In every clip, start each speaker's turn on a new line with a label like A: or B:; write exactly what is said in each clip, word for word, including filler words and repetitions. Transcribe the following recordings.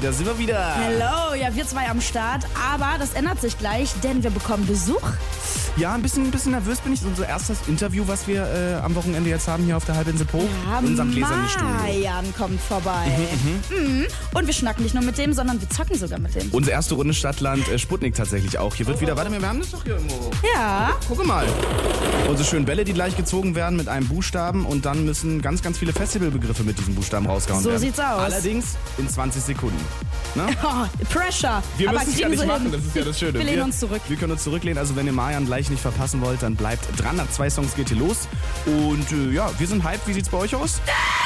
A: da sind wir wieder.
B: Hello, ja, wir zwei am Start, aber das ändert sich gleich, denn wir bekommen Besuch.
A: Ja, ein bisschen, ein bisschen nervös bin ich. Das ist unser erstes Interview, was wir äh, am Wochenende jetzt haben hier auf der Halbinsel Po.
B: Ja,
A: in unserem gläsernen Studio.
B: Marian kommt vorbei. Mhm, mhm. Mhm. Und wir schnacken nicht nur mit dem, sondern wir zocken sogar mit dem.
A: Unsere erste Runde Stadtland äh, Sputnik tatsächlich auch. Hier wird wieder, warte mal, wir haben das doch hier irgendwo.
B: Ja.
A: Guck mal. Unsere schönen Bälle, die gleich gezogen werden mit einem Buchstaben und dann müssen ganz, ganz viele Festivalbegriffe mit diesem Buchstaben rausgehauen
B: So
A: werden.
B: sieht's aus.
A: Allerdings in zwanzig Sekunden. Ne?
B: Oh, Pressure.
A: Wir
B: aber
A: müssen es ja nicht machen,
B: hin.
A: das ist ja das Schöne.
B: Wir lehnen uns zurück.
A: Wir können uns zurücklehnen, also wenn ihr Marian gleich nicht verpassen wollt, dann bleibt dran. Nach zwei Songs geht hier los. Und äh, ja, wir sind hyped. Wie sieht's bei euch aus?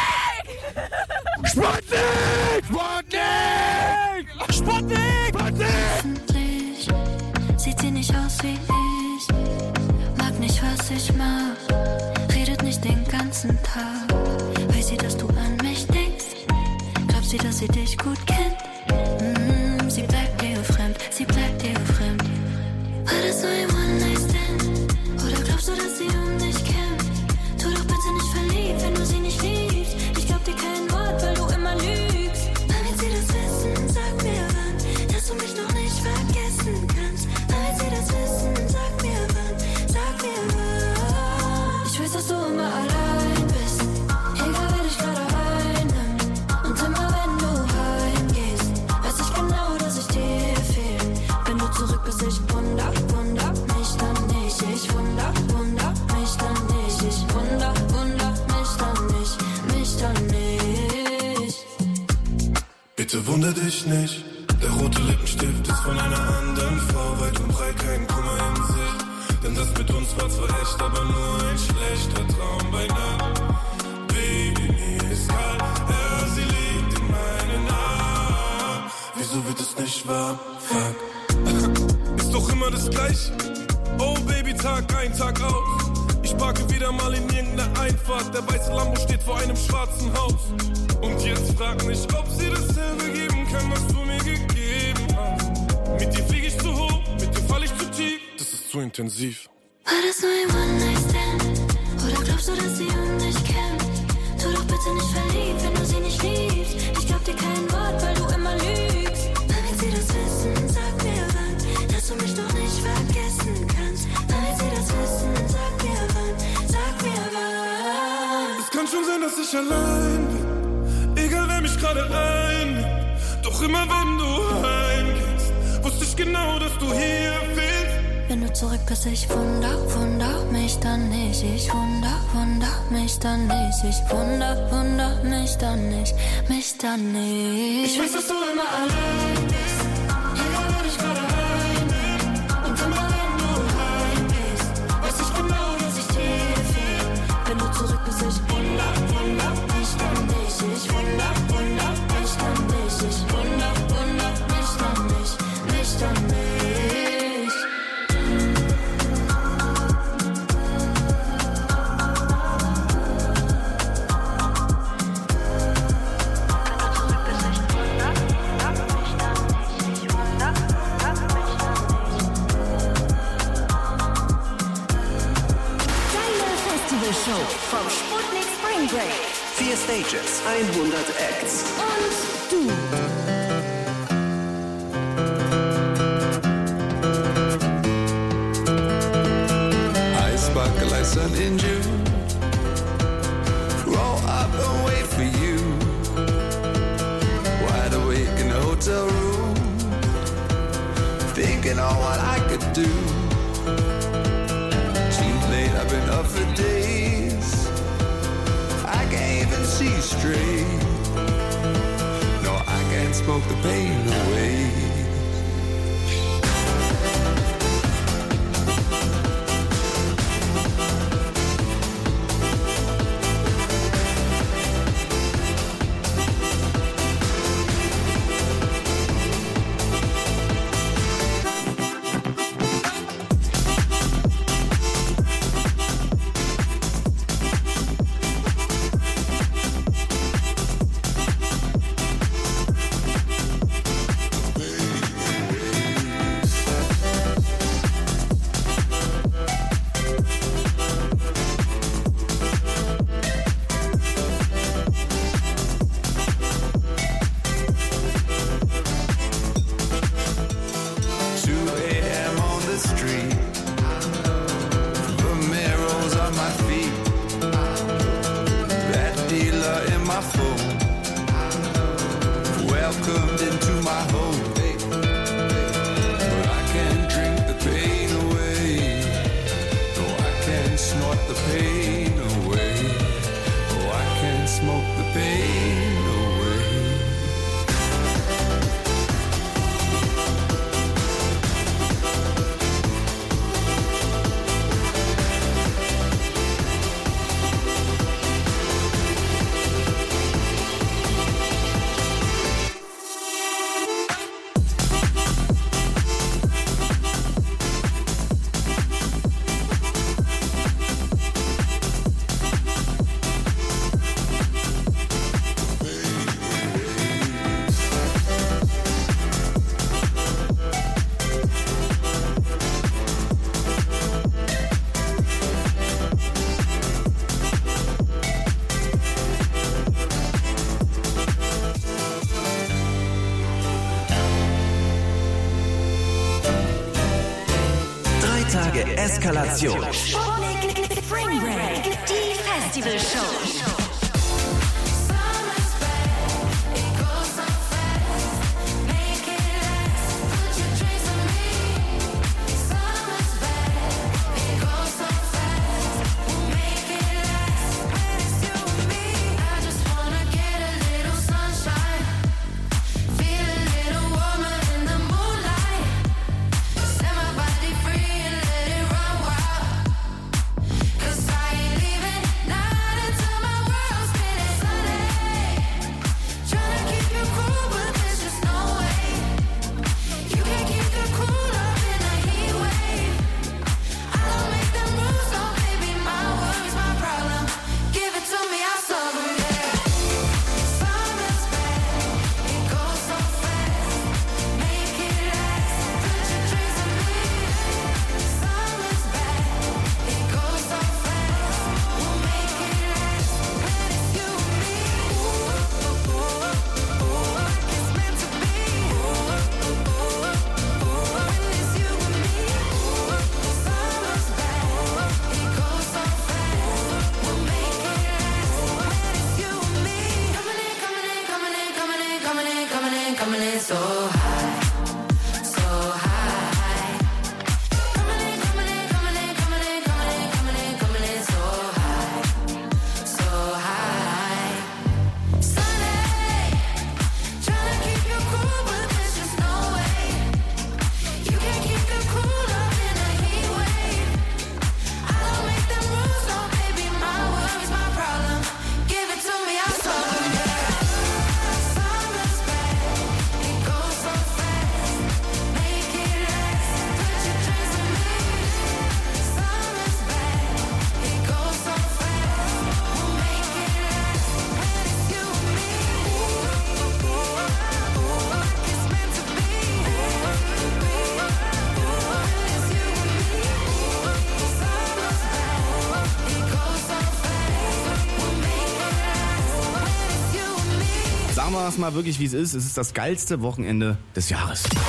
A: Sputnik! Sputnik! Sputnik!
C: Hoffentlich sieht sie nicht aus wie ich. Mag nicht, was ich mach. Redet nicht den ganzen Tag. Weiß sie, dass du an mich denkst? Glaubt sie, dass sie dich gut kennt? Mm, sie bleibt dir fremd. Sie bleibt dir fremd. War das so ein One-Night-Stand? Oder glaubst du, dass sie um dich kämpft? Tu doch bitte nicht verliebt, wenn du sie nicht liebst. Ich glaub dir kein Wort, weil du immer lügst. Wann wird sie das wissen? Sag mir wann, dass du mich noch nicht vergessen kannst. Wann wird sie das wissen? Sag mir wann, sag mir wann. Ich weiß, dass du immer allein bist, egal wer dich gerade einnimmt. Und immer wenn du heimgehst, weiß ich genau, dass ich dir fehl. Wenn du zurück bist, ich wunder, wunder mich dann nicht. Ich wunder, wunder mich dann nicht. Ich wunder, wunder mich dann nicht, mich dann nicht.
D: Bitte wunder dich nicht, der rote Lippenstift ist von einer anderen Frau. Weit und breit kein Kummer in Sicht, denn das mit uns war zwar echt, aber nur ein schlechter Traum bei Nacht. Baby, mir ist kalt, ja, sie liegt in meinen Armen. Wieso wird es nicht wahr? Fuck. Ist doch immer das Gleiche. Oh Baby, Tag ein, Tag aus. Ich parke wieder mal in irgendeiner Einfahrt. Der weiße Lambo steht vor einem schwarzen Haus. Und jetzt frag mich, ob sie dasselbe geben kann, was du mir gegeben hast. Mit dir flieg ich zu hoch, mit dir fall ich zu tief. Das ist zu intensiv.
C: War das nur ein One-Night-Stand? Oder glaubst du, dass sie um dich kämpft? Tu doch bitte nicht verliebt, wenn du sie nicht liebst. Ich glaub dir kein Wort, weil du immer lügst. Wann wird sie das wissen? Sag mir wann, dass du mich doch nicht vergessen kannst. Wann wird sie das wissen? Sag mir wann, sag mir wann.
D: Es kann schon sein, dass ich allein bin, egal wer mich gerade einnimmt. Doch immer wenn du heimgehst, wusste ich genau, dass du hier fehlst.
C: Wenn du zurück bist, ich wunder, wunder mich dann nicht. Ich wunder, wunder mich dann nicht. Ich wunder, wunder mich dann nicht, mich dann nicht. Ich weiß, dass du immer allein bist, egal wer dich gerade einnimmt. Und immer wenn du heimgehst, weiß ich genau, dass ich dir fehl. Wenn du zurück bist, ich wunder, wunder mich dann nicht. Ich wunder, wunder mich dann nicht. Ich wunder, wunder mich dann nicht, mich dann nicht.
E: Show vom Sputnik Spring Break.
F: Vier Stages, hundert Acts.
B: Und du.
G: I sparkle like sun in June. Roll up and wait for you. Wide awake in a hotel room, thinking on what I could do. Too late, I've been up for days. I can't even see straight. No, I can't smoke the pain away.
F: Tage Eskalation.
E: Sputnik Spring Break. Die Festival Show.
A: Sagen wir es mal wirklich, wie es ist. Es ist das geilste Wochenende des Jahres.
E: Sputnik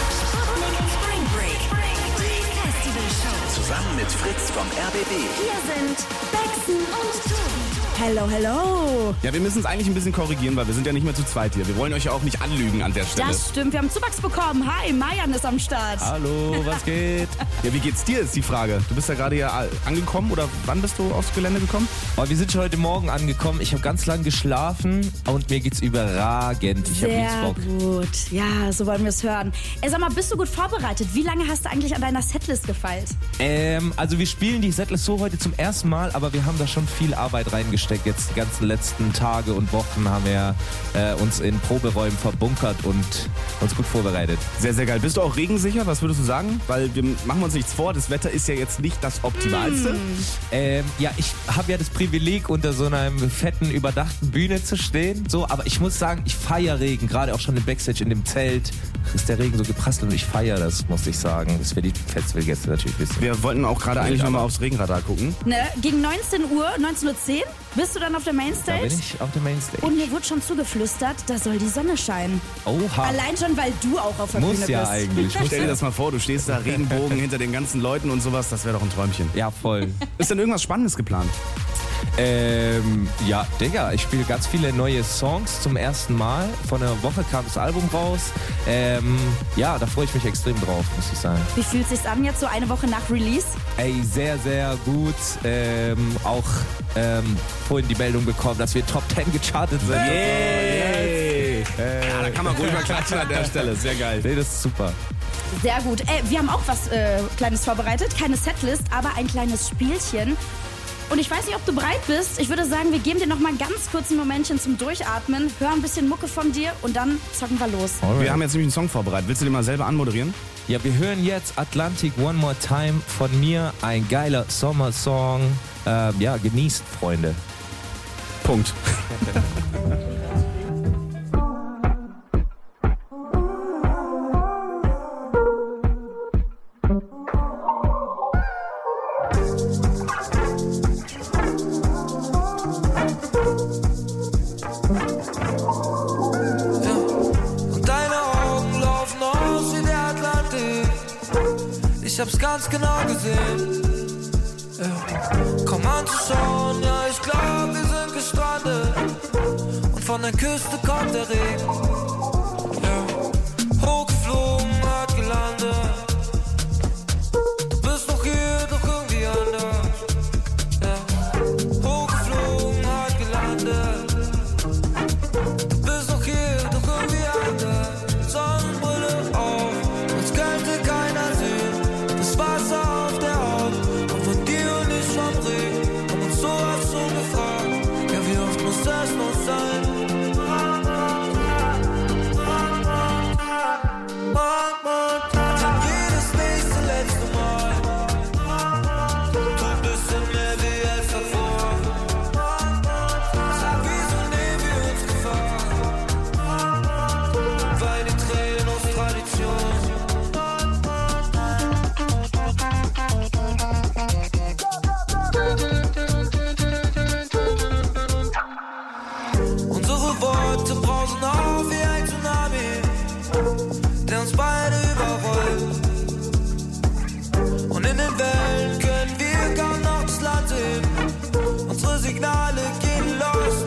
E: Spring Break. Die Festival Show.
F: Zusammen mit Fritz vom R B B.
E: Hier sind Bexen und Tobi.
B: Hello, hello.
A: Ja, wir müssen es eigentlich ein bisschen korrigieren, weil wir sind ja nicht mehr zu zweit hier. Wir wollen euch ja auch nicht anlügen an der Stelle.
B: Das stimmt, wir haben Zuwachs bekommen. Hi, Mayan ist am Start.
A: Hallo, was geht? Ja, wie geht's dir, ist die Frage. Du bist ja gerade hier angekommen oder wann bist du aufs Gelände gekommen?
H: Oh, wir sind schon heute Morgen angekommen. Ich habe ganz lang geschlafen und mir geht's überragend. Ich habe
B: Sehr
H: Bock.
B: gut. Ja, so wollen wir es hören. Ey, sag mal, bist du gut vorbereitet? Wie lange hast du eigentlich an deiner Setlist gefeilt?
H: Ähm, also wir spielen die Setlist so heute zum ersten Mal, aber wir haben da schon viel Arbeit reingesteckt. Jetzt die ganzen letzten Tage und Wochen haben wir äh, uns in Proberäumen verbunkert und uns gut vorbereitet.
A: Sehr, sehr geil. Bist du auch regensicher? Was würdest du sagen? Weil wir machen uns nichts vor. Das Wetter ist ja jetzt nicht das Optimalste.
B: Mm.
H: Ähm, ja, ich habe ja das Privileg, unter so einer fetten, überdachten Bühne zu stehen. So, aber ich muss sagen, ich feiere Regen. Gerade auch schon im Backstage in dem Zelt ist der Regen so geprasselt und ich feiere das, muss ich sagen. Das will die Festivalgäste natürlich wissen.
A: Wir wollten auch gerade eigentlich nochmal aufs Regenradar gucken.
B: Ne, gegen neunzehn Uhr, neunzehn Uhr zehn bist du dann auf der
H: Da
B: Mainstage?
H: bin ich auf der Mainstage.
B: Und mir wurde schon zugeflüstert, da soll die Sonne scheinen.
H: Oha.
B: Allein schon, weil du auch auf der
H: Muss
B: Bühne
H: ja
B: bist.
H: eigentlich. Muss
A: Stell dir
H: ja.
A: das mal vor, du stehst da, Regenbogen hinter den ganzen Leuten und sowas. Das wäre doch ein Träumchen.
H: Ja, voll.
A: Ist denn irgendwas Spannendes geplant?
H: Ähm, ja, Digga, ich spiele ganz viele neue Songs zum ersten Mal. Vor einer Woche kam das Album raus. Ähm, ja, da freue ich mich extrem drauf, muss ich sagen.
B: Wie fühlt sich's an jetzt so eine Woche nach Release?
H: Ey, sehr, sehr gut. Ähm, auch ähm, vorhin die Meldung bekommen, dass wir Top zehn gechartet sind.
A: Yay! Ja, da kann man ruhig mal klatschen an der Stelle. Sehr geil.
H: Nee, das ist super.
B: Sehr gut. Äh, wir haben auch was äh, Kleines vorbereitet. Keine Setlist, aber ein kleines Spielchen. Und ich weiß nicht, ob du bereit bist. Ich würde sagen, wir geben dir noch mal ganz kurz ein Momentchen zum Durchatmen. Hör ein bisschen Mucke von dir und dann zocken wir los.
H: Alright.
A: Wir haben jetzt nämlich einen Song vorbereitet. Willst du den mal selber anmoderieren?
H: Ja, wir hören jetzt Atlantic One More Time von mir. Ein geiler Sommersong. Ähm, ja, genießt, Freunde.
A: Punkt.
I: Und deine Augen laufen aus wie der Atlantik. Ich hab's ganz genau gesehen. Ja. Komm anzuschauen, ja, ich glaub, wir sind gestrandet. Und von der Küste kommt der Regen. Ja. Hochgeflogen, hart gelandet. Du bist noch hier, doch irgendwie anders. Ja. Hochgeflogen, hart gelandet. Du bist noch hier, doch irgendwie anders. Sonnenbrille auf, als könnte keiner sehen. Das Wasser auf der Haut, kommt von dir und nicht vom Regen. Haben uns sowas schon gefragt, ja, wie oft muss das noch sein? Jedes nächste letzte Mal. Tu ein bisschen mehr wie als davor. Sag, wieso nehmen wir uns Gefahr? Weil die Tränen aus Tradition. Unsere Worte brausen auf wie ein Tsunami, der uns beide überrollt. Und in den Wellen können wir kaum noch das Land sehen. Unsere Signale gehen los.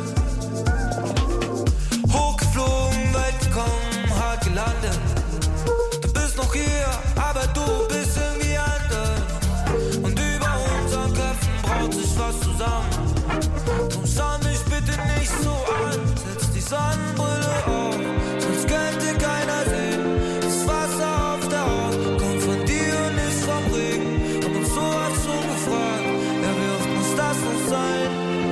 I: Hochgeflogen, weit gekommen, hart gelandet. Du bist noch hier, aber du bist irgendwie anders. Und über unseren Köpfen braut sich was zusammen. Drum schau mich bitte nicht so an. Setz die Sonnenbrille auf, sonst könnte keiner sehen. Das Wasser auf der Haut kommt von dir und nicht vom Regen. Haben uns sowas schon gefragt, ja, wie oft muss das noch sein?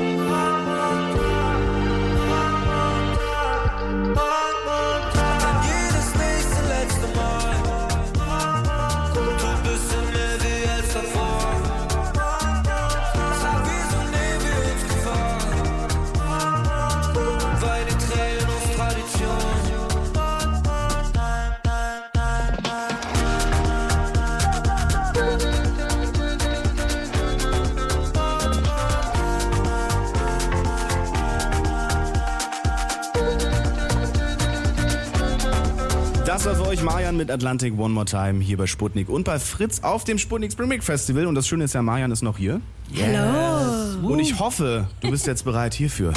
I: Dann jedes nächste letzte Mal. Tu ein bisschen mehr wie als davor. Sag, wieso nehmen wir uns Gefahr? Weil die Tränen aus Tradition.
A: Das war für euch Marian mit Atlantic One More Time hier bei Sputnik und bei Fritz auf dem Sputnik Spring Break Festival. Und das Schöne ist ja, Marian ist noch hier.
B: Hallo.
A: Und ich hoffe, du bist jetzt bereit hierfür.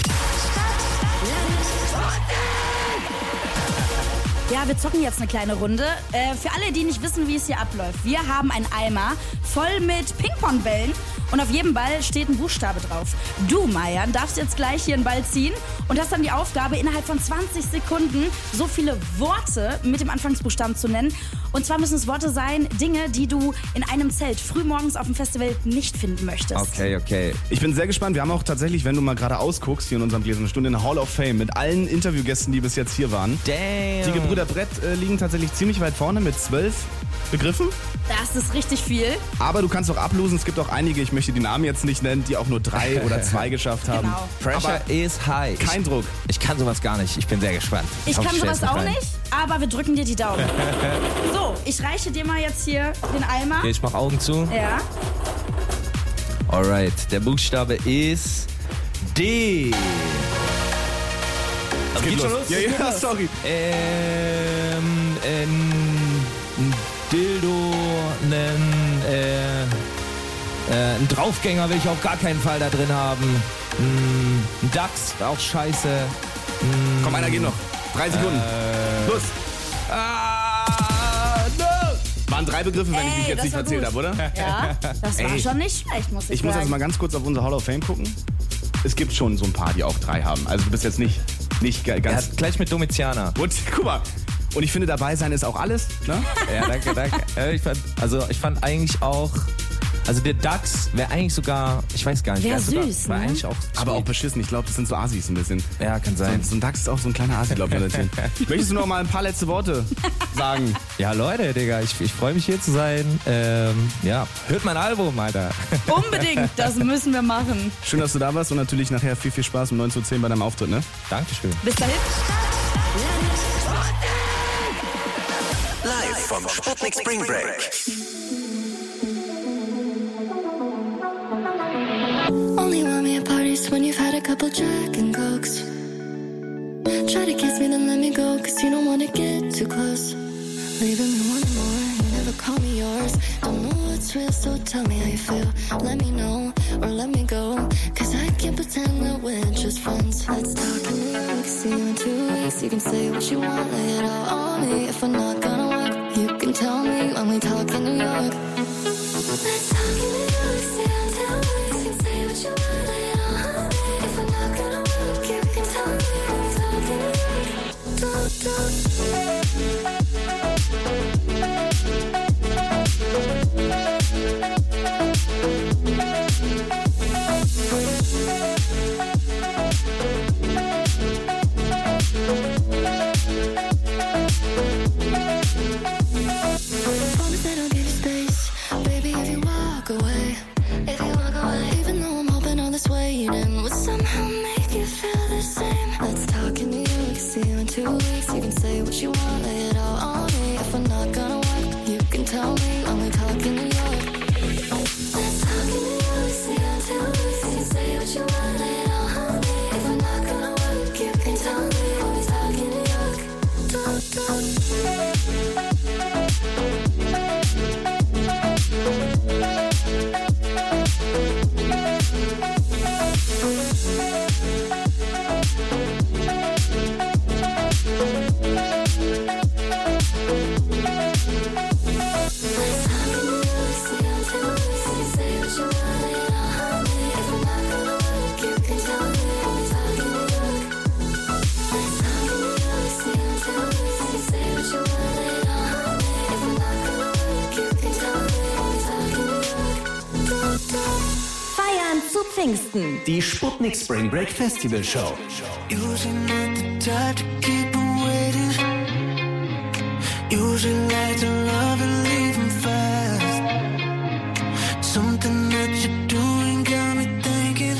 B: Ja, wir zocken jetzt eine kleine Runde. Äh, für alle, die nicht wissen, wie es hier abläuft. Wir haben einen Eimer voll mit Ping-Pong-Bällen und auf jedem Ball steht ein Buchstabe drauf. Du, Marian, darfst jetzt gleich hier einen Ball ziehen und hast dann die Aufgabe, innerhalb von zwanzig Sekunden so viele Worte mit dem Anfangsbuchstaben zu nennen. Und zwar müssen es Worte sein, Dinge, die du in einem Zelt frühmorgens auf dem Festival nicht finden möchtest.
H: Okay, okay.
A: Ich bin sehr gespannt. Wir haben auch tatsächlich, wenn du mal gerade ausguckst, hier in unserem Gläsernen Stunde, eine Hall of Fame mit allen Interviewgästen, die bis jetzt hier waren.
H: Damn.
A: Die Gebrüder Brett äh, liegen tatsächlich ziemlich weit vorne mit zwölf Begriffen.
B: Das ist richtig viel.
A: Aber du kannst auch ablosen. Es gibt auch einige, ich möchte die Namen jetzt nicht nennen, die auch nur drei oder zwei geschafft haben.
B: Genau.
H: Pressure
A: Aber
H: is high.
A: kein
H: ich,
A: Druck.
H: Ich kann sowas gar nicht. Ich bin sehr gespannt.
B: Ich
H: hoffe,
B: kann sowas
H: stell's
B: auch
H: rein.
B: nicht, aber wir drücken dir die Daumen. So, ich reiche dir mal jetzt hier den Eimer.
H: Okay, ich mach Augen zu.
B: Ja.
H: Alright, der Buchstabe ist D.
A: Es geht los. Ja, ja, sorry.
H: Ähm, ein Dildo, einen, äh, äh, ein Draufgänger will ich auf gar keinen Fall da drin haben. Ein Dachs, auch scheiße. Ein,
A: Komm, einer geht noch. Drei Sekunden.
H: Äh,
A: Los.
H: Ah, no.
A: Waren drei Begriffe, wenn ich
B: Ey,
A: mich jetzt
B: das
A: nicht
B: war
A: erzählt
B: gut.
A: habe, oder?
B: Ja, das war
A: Ey.
B: schon nicht schlecht, muss ich,
A: Ich muss
B: sagen.
A: also mal ganz kurz auf unsere Hall of Fame gucken. Es gibt schon so ein paar, die auch drei haben. Also du bist jetzt nicht, nicht
H: Er
A: ganz...
H: hat gleich mit Domitianer.
A: Und guck mal. Und ich finde, dabei sein ist auch alles. Ne?
H: Ja, danke, danke. Ja, ich fand, also ich fand eigentlich auch, also der Dachs wäre eigentlich sogar, ich weiß gar nicht.
B: Wär
H: wär sogar,
B: süß,
H: war
B: ne?
H: eigentlich auch
A: Aber auch
H: sweet.
A: beschissen. Ich glaube, das sind so Asis ein bisschen.
H: Ja, kann
A: So,
H: sein.
A: so ein Dachs ist auch so ein kleiner Asi, glaube ich. Möchtest du noch mal ein paar letzte Worte sagen?
H: Ja, Leute, Digga, ich, ich freue mich hier zu sein. Ähm, ja, hört mein Album, Alter.
B: Unbedingt, das müssen wir machen.
A: Schön, dass du da warst und natürlich nachher viel, viel Spaß um neunzehn Uhr zehn bei deinem Auftritt, ne?
H: Dankeschön.
B: Bis dahin.
F: Live vom Sputnik Spring Break.
C: Only want me at parties when you've had a couple Jack and Cokes. Try to kiss me, then let me go, cause you don't wanna get too close. Leaving me wanting more, you never call me yours. Don't know tell me how you feel. Let me know or let me go. Cause I can't pretend that we're just friends. Let's talk in New York, see you in two weeks. You can say what you want, lay it all on me. If we're not gonna work, you can tell me when we talk in New York. Let's talk in New York, see you in two weeks. You can say what you want, lay it all on me. If we're not gonna work, you can tell me when we talk in New York. Talk, talk.
F: Pfingsten. Die Sputnik Spring Break Festival Show.
I: Usually not the type to keep them waiting. Usually like to love and leave them fast. Something that you're doing got me thinking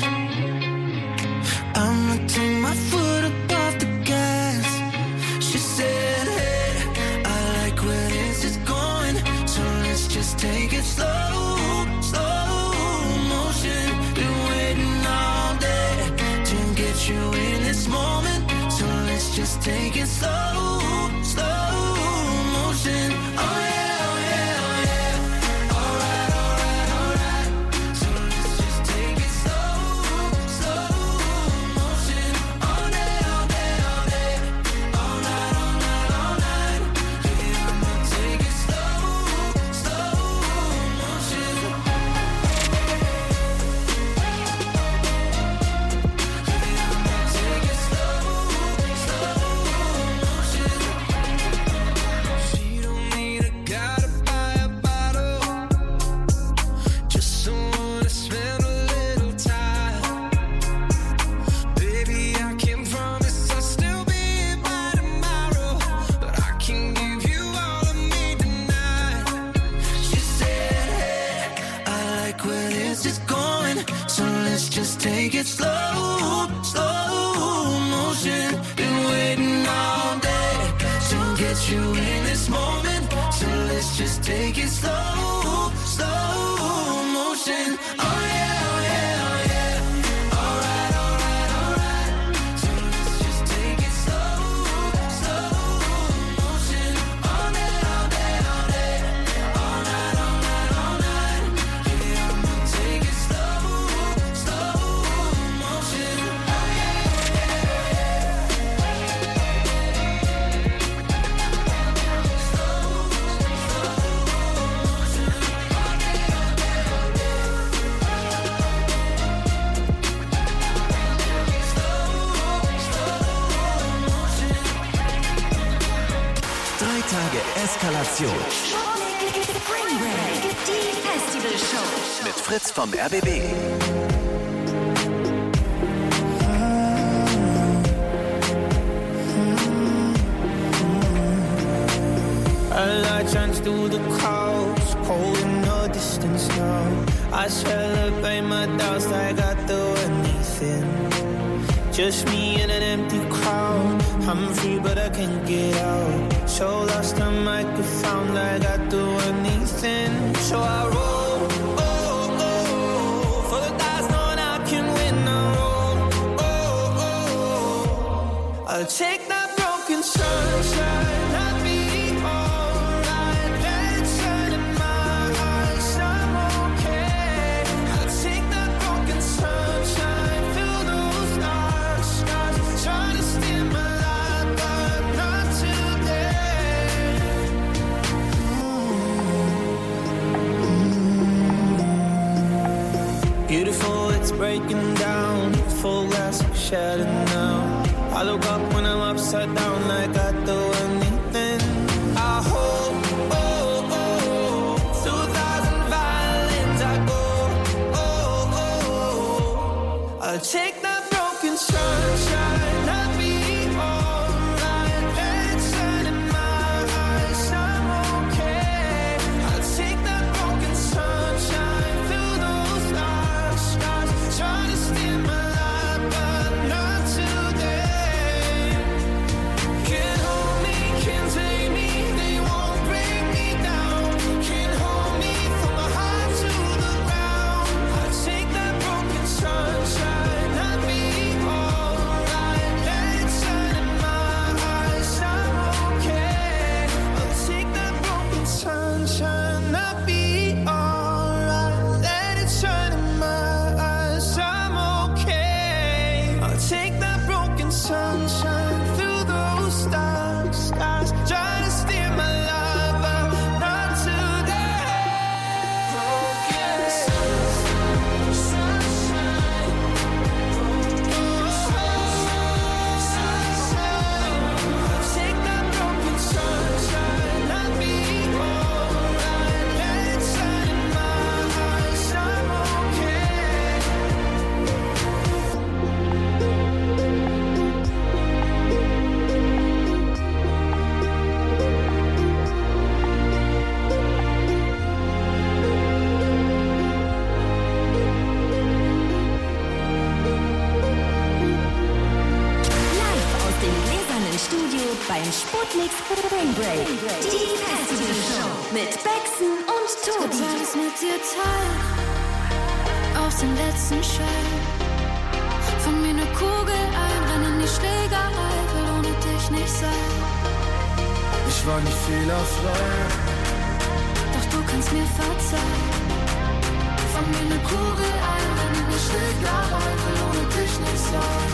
I: I'ma take my foot up off the gas. She said, hey, I like where this is going, so let's just take it slow, slow motion. Been waiting all day to get you in this moment, so let's just take it slow, slow motion. Oh yeah, oh yeah, oh yeah. Alright, alright, alright. So let's just take it slow, slow motion. All day, all day, all day. All night, all night, all night. Yeah, I'ma take it slow, slow motion. Yeah, I'ma take it slow, slow motion. She don't need a guy to buy a bottle, just someone to spend a little time. Baby, I can't promise I'll still be here by tomorrow, but I can give you all of me tonight. She said, hey, I like where this is going, so let's just take it slow, slow motion. Been waiting all day to get you in this moment, so let's just take it slow, slow motion. Oh yeah, oh yeah, oh yeah. Alright, alright, alright. So let's just take it slow, slow motion. All day, all day, all day. All night, all night, all night. Yeah, I'ma take it slow, slow motion. Oh yeah,
F: Drei Tage Eskalation
E: Spring Break, die Festival Show.
F: mit Fritz vom R B B.
J: A light shines through the clouds, cold in the distance now. I celebrate my doubts like I do anything. Just me in an empty crowd. I'm free but I can't get out. So lost I might be found like I do anything. So I roll, oh, oh, for the dice knowing I can win. I roll, oh, oh, I'll take that broken sunshine. I'll be alright. Let's shine in my eyes. I'm okay. breaking down. Full glass of shadow now. I look up when I'm upside down like I do anything. I hope, oh, oh, two thousand violins I go, oh, oh, I'll take that broken sunshine, I'll be alright. Let it shine in my eyes, I'm okay. I'll take that broken sunshine through those dark skies. Trying to steal my life, but not today. Can't hold me, can't take me, they won't bring me down. Can't hold me from my heart to the ground. I'll take that broken sunshine, I'll be alright. Let it shine in my eyes, I'm okay. I'll take that broken sunshine, I'll be alright. Let it shine in my eyes, I'm okay. I'll take that broken sunshine through those dark skies. Try to steal my life, but not today. Broken sunshine. I'll take that broken sunshine, I'll be alright. Let it shine in my eyes, I'm okay.
E: Live aus dem gläsernen Studio beim Sputnik Spring Break. Die Festival Show mit Bexen und Tobi.
C: Alles mit dir teilen, auf den letzten Schein. Von mir ne Kugel einrennen in die Schlägerei, will ohne dich nicht sein.
J: Ich war nicht fehlerfrei.
C: Doch du kannst mir verzeihen. Von mir ne Kugel einrennen in die Schlägerei, will ohne dich nicht sein.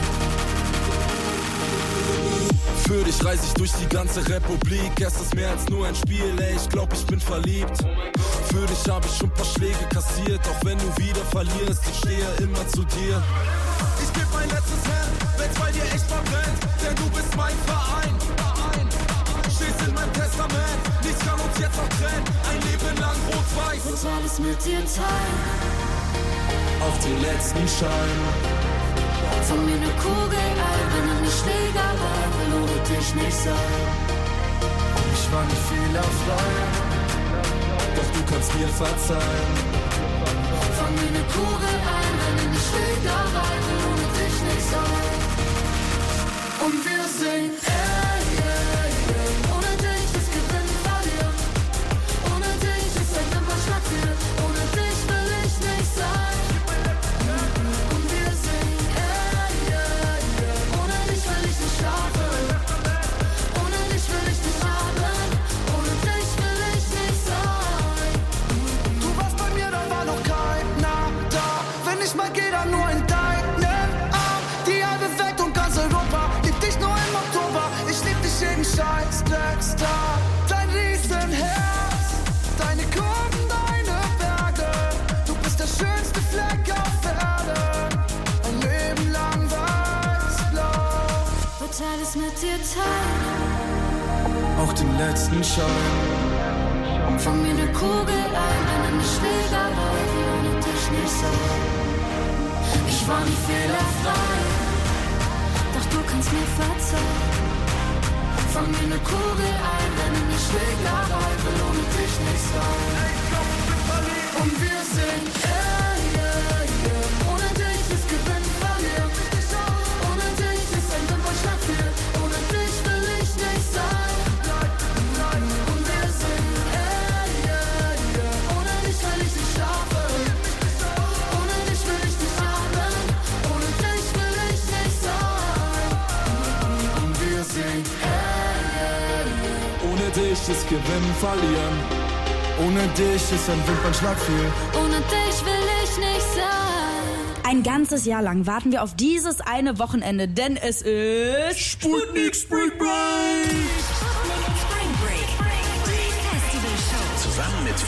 D: Für dich reise ich durch die ganze Republik. Es ist mehr als nur ein Spiel, ey, ich glaub, ich bin verliebt. Für dich hab ich schon paar Schläge kassiert. Auch wenn du wieder verlierst, ich stehe immer zu dir. Ich geb mein letztes Hemd, wenn's bei dir echt verbrennt. Denn du bist mein Verein. Stehst in meinem Testament, nichts kann uns jetzt noch trennen. Ein Leben lang rot-weiß.
C: Will alles mit dir teilen,
D: Auf den letzten Schein.
C: von mir ne Kugel einrennen in die Schlägerei, will ohne dich nicht sein.
J: Ich war nicht fehlerfrei.
D: Doch du kannst mir verzeihen.
C: Von mir ne Kugel einrennen in die Schlägerei, will ohne dich nicht sein. Und wir singen, ey, ey, ey. Ohne dich ist Gewinnen verlieren. Ohne dich ist ein Wimpernschlag viel. Ohne dich will ich nicht sein. Und wir singen, ey, ey, ey. Ohne dich will ich nicht schlafen. Ohne dich will ich nicht atmen. Ohne dich will ich nicht sein.
J: Du warst bei mir, da war noch keiner da. Wenn ich mal geh, dann nur in deinem Arm. Die halbe Welt und ganz Europa liebt dich nur im Oktober. Ich lieb dich jeden Scheiß Blackstar. Dein Riesenherz, deine Kurven, deine Berge. Du bist der schönste Fleck auf Erden. Ein Leben lang weiß-blau.
C: Wird alles mit dir teilen.
J: Auch den letzten Schein.
C: Von mir ne Kugel einrennen in die Schlägerei, will ohne dich nicht sein. Ich war nie fehlerfrei, doch du kannst mir verzeihen. Von mir ne Kugel einrennen in die Schlägerei, will ohne dich nicht sein. Und wir singen, ey, ey, ey. Ohne dich ist Gewinnen verlieren. Ohne dich ist ein Wimpernschlag viel. Ohne dich will ich nicht sein. Und wir singen, ey, ey, ey. Ohne dich will ich nicht schlafen. Ohne dich will ich nicht atmen. Ohne dich will ich nicht sein. Und wir singen, ey, ey, ey.
D: Ohne dich ist Gewinnen verlieren.
J: Ohne dich ist ein Wimpernschlag viel.
C: Ohne dich will ich nicht sein.
B: Ein ganzes Jahr lang warten wir auf dieses eine Wochenende, denn es ist
A: Sputnik Spring Break.
E: Sputnik Spring Break. Die Festival Show.
F: Zusammen mit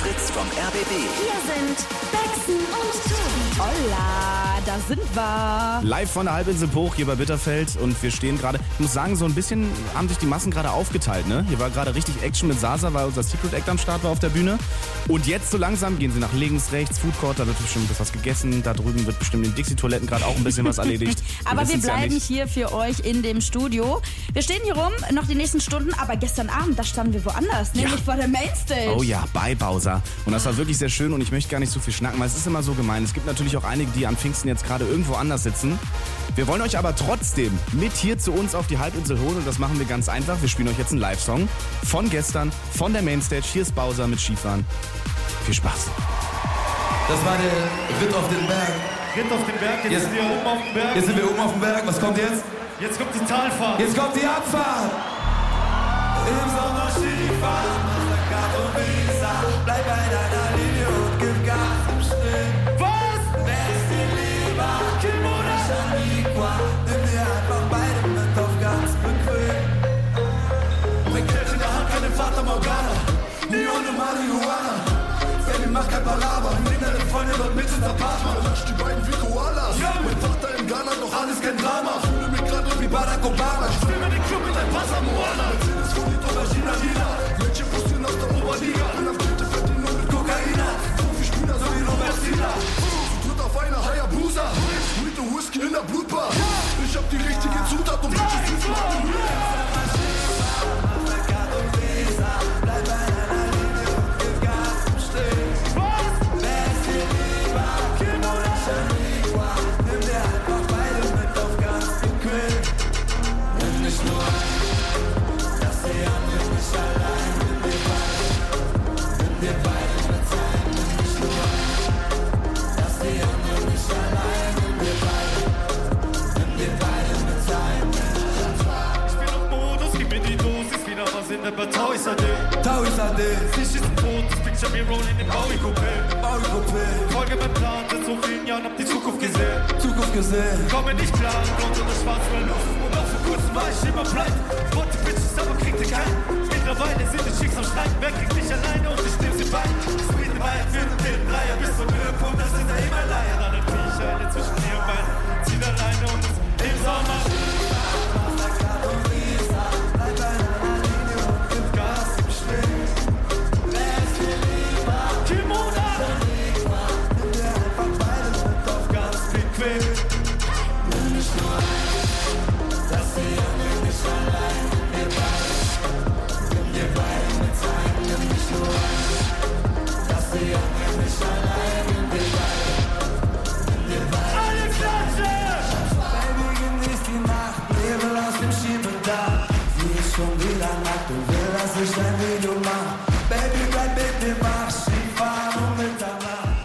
F: Fritz vom R B B.
E: Hier sind Bexen und Tobi.
B: Holla, da sind wir.
A: Live von der Halbinsel Bruch hier bei Bitterfeld und wir stehen gerade, ich muss sagen, so ein bisschen haben sich die Massen gerade aufgeteilt, ne? Hier war gerade richtig Action mit Sasa, weil unser Secret Act am Start war auf der Bühne. Und jetzt so langsam gehen sie nach links, rechts, Food Court, da wird bestimmt was gegessen, da drüben wird bestimmt in den Dixie-Toiletten gerade auch ein bisschen was erledigt.
B: Aber wir bleiben ja hier für euch in dem Studio. Wir stehen hier rum, noch die nächsten Stunden, aber gestern Abend, da standen wir woanders, nämlich ja. vor der Mainstage.
A: Oh ja, bei Bowser. Und das war wirklich sehr schön und ich möchte gar nicht so viel schnacken, weil es ist immer so gemein. Es gibt natürlich auch einige, die an Pfingsten jetzt gerade irgendwo anders sitzen. Wir wollen euch aber trotzdem mit hier zu uns auf die Halbinsel holen und das machen wir ganz einfach. Wir spielen euch jetzt einen Live-Song von gestern, von der Mainstage. Hier ist Bowser mit Skifahren. Viel Spaß.
K: Das war der Ritt auf den Berg.
L: Ritt auf den Berg, jetzt, jetzt sind wir oben auf dem Berg.
K: Jetzt sind wir oben auf dem Berg. Was kommt jetzt?
L: Jetzt kommt die Talfahrt.
K: Jetzt kommt die Abfahrt. Im Sommer Skifahren, Mastercard und Visa. Bleib bei deiner Linie und gib Gas im Schnee.
L: Was?
K: Wer ist dir lieber? Kim oder Shaniqua? Nimm dir einfach beide mit auf ganz bequem. Mein Geld in der Hand, keine Fata Morgana. Nie ohne Marihuana. Baby, mach kein Palaver. Nimm deine Freunde dort mit ins Apartment. Lösch die beiden wie Koalas. Ja. Mein Vater in Ghana, doch alles kein Drama. Fühle mich grad wie Barack Obama. Ich spiel mir den Club mit ein Passa Moana. Mercedes, Bonito, China, China. Mädchen pusten aus der Oberliga. Bin am Tüte verdient nur mit Kokaina. Profi-Spieler, so wie Robert Sina. Zu dritt auf einer Hayabusa. Weed und Whisky in der Blutbar. Ich hab die richtige Zutat, um Bitches zu schlagen. Bleib bei deiner Linie und gib Gas im Stehen. Wer ist dir lieber? Kim oder Shaniqua? Nimm dir einfach beide mit auf ganz bequem. Nimm nicht nur ein, dass die anderen nicht allein. Nimm dir beide, nimm dir beide mit sein. Nimm nicht nur ein, dass die anderen nicht allein. Nimm dir beide, nimm dir beide mit sein.
L: Ich bin auf Modus, gib mir die Dosis, wieder was in der Batau ist A D.
K: Tau ist A D.
L: Sich ist ein totes Picture, wir rollen in Bowie-Coupé.
K: Bowie-Coupé.
L: Folge mein Plan, seit so vielen Jahren hab die Zukunft gesehen.
K: Zukunft gesehen.
L: Komme nicht klar, blond oder schwarz bei Luft. Und auch vor kurzem war ich immer pleite. Wollte Bitches, aber kriegte keinen. Mittlerweile sind die Chicks am Streiten. Wer kriegt mich alleine und ich nehm sie bei. Speed im Eier, für den vierten Dreier. Bis zum Höhepunkt, das ist der Himalaya. Dann krieg ich eine zwischen mir und meinen. Zieht alleine und es im Sommer.
K: Bleib bei deiner Linie und gib Gas im Schnee. Wer ist dir lieber?
L: Kim oder
K: Shaniqua? Nimm dir einfach beide mit auf ganz bequem. Nimm nicht nur ein, dass die anderen nicht allein. Nimm dir beide, nimm dir beide mit sein. Nimm nicht nur ein, dass die anderen nicht allein. Nimm dir beide, nimm dir beide.
L: alle klatschen!
K: Baby, genieß die Nacht, Nebel aus dem Schiebedach. Sie ist schon wieder nackt und will, dass ich ein Video mach. Baby, bleib mit mir, mach Skifahren um Mitternacht.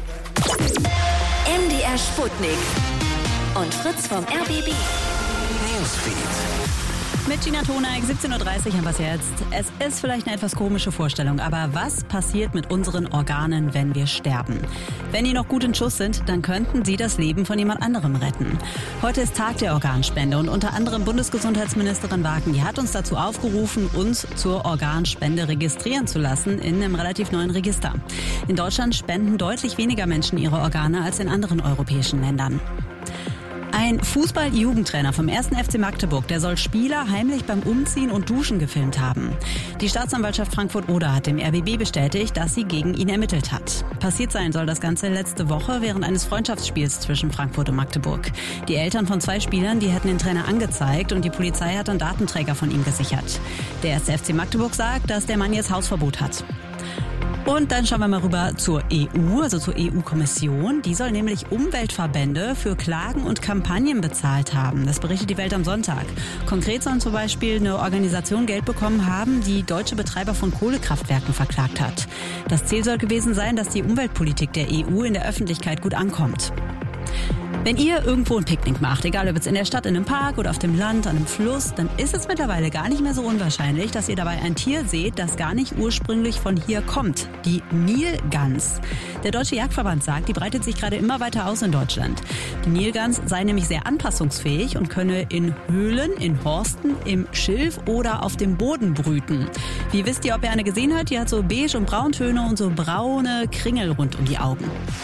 E: M D R Sputnik und Fritz vom R B B.
F: Newsfeed.
M: Mit Gina Toneik, siebzehn Uhr dreißig haben wir es jetzt. Es ist vielleicht eine etwas komische Vorstellung, aber was passiert mit unseren Organen, wenn wir sterben? Wenn die noch gut in Schuss sind, dann könnten sie das Leben von jemand anderem retten. Heute ist Tag der Organspende und unter anderem Bundesgesundheitsministerin Wagen, die hat uns dazu aufgerufen, uns zur Organspende registrieren zu lassen in einem relativ neuen Register. In Deutschland spenden deutlich weniger Menschen ihre Organe als in anderen europäischen Ländern. Ein Fußball-Jugendtrainer vom ersten F C Magdeburg, der soll Spieler heimlich beim Umziehen und Duschen gefilmt haben. Die Staatsanwaltschaft Frankfurt-Oder hat dem R B B bestätigt, dass sie gegen ihn ermittelt hat. Passiert sein soll das Ganze letzte Woche während eines Freundschaftsspiels zwischen Frankfurt und Magdeburg. Die Eltern von zwei Spielern, die hätten den Trainer angezeigt und die Polizei hat dann Datenträger von ihm gesichert. Der erste F C Magdeburg sagt, dass der Mann jetzt Hausverbot hat. Und dann schauen wir mal rüber zur E U, also zur E U-Kommission. Die soll nämlich Umweltverbände für Klagen und Kampagnen bezahlt haben. Das berichtet die Welt am Sonntag. Konkret sollen zum Beispiel eine Organisation Geld bekommen haben, die deutsche Betreiber von Kohlekraftwerken verklagt hat. Das Ziel soll gewesen sein, dass die Umweltpolitik der E U in der Öffentlichkeit gut ankommt. Wenn ihr irgendwo ein Picknick macht, egal ob jetzt in der Stadt, in einem Park oder auf dem Land, an einem Fluss, dann ist es mittlerweile gar nicht mehr so unwahrscheinlich, dass ihr dabei ein Tier seht, das gar nicht ursprünglich von hier kommt. Die Nilgans. Der Deutsche Jagdverband sagt, die breitet sich gerade immer weiter aus in Deutschland. Die Nilgans sei nämlich sehr anpassungsfähig und könne in Höhlen, in Horsten, im Schilf oder auf dem Boden brüten. Wie wisst ihr, ob ihr eine gesehen habt? Die hat so beige und Brauntöne und so braune Kringel rund um die Augen.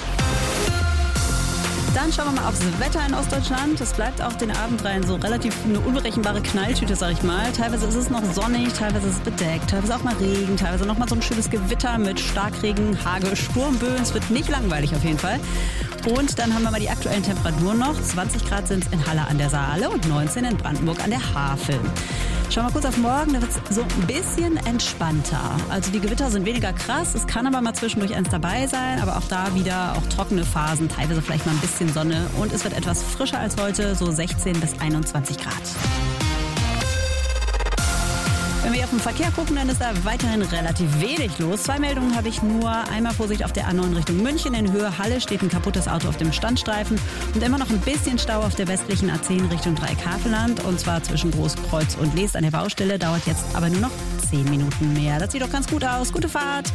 M: Dann schauen wir mal aufs Wetter in Ostdeutschland. Es bleibt auch den Abend rein so relativ eine unberechenbare Knalltüte, sag ich mal. Teilweise ist es noch sonnig, teilweise ist es bedeckt, teilweise auch mal Regen, teilweise noch mal so ein schönes Gewitter mit Starkregen, Hagel, Sturmböen. Es wird nicht langweilig auf jeden Fall. Und dann haben wir mal die aktuellen Temperaturen noch. zwanzig Grad sind es in Halle an der Saale und neunzehn in Brandenburg an der Havel. Schauen wir kurz auf morgen, da wird es so ein bisschen entspannter. Also die Gewitter sind weniger krass, es kann aber mal zwischendurch eins dabei sein, aber auch da wieder auch trockene Phasen, teilweise vielleicht mal ein bisschen Sonne und es wird etwas frischer als heute, so sechzehn bis einundzwanzig Grad. Wenn wir auf den Verkehr gucken, dann ist da weiterhin relativ wenig los. Zwei Meldungen habe ich nur. Einmal Vorsicht auf der A neun Richtung München. In Höhe Halle steht ein kaputtes Auto auf dem Standstreifen. Und immer noch ein bisschen Stau auf der westlichen A zehn Richtung Dreieck-Havelland. Und zwar zwischen Großkreuz und Leest an der Baustelle. Dauert jetzt aber nur noch zehn Minuten mehr. Das sieht doch ganz gut aus. Gute Fahrt.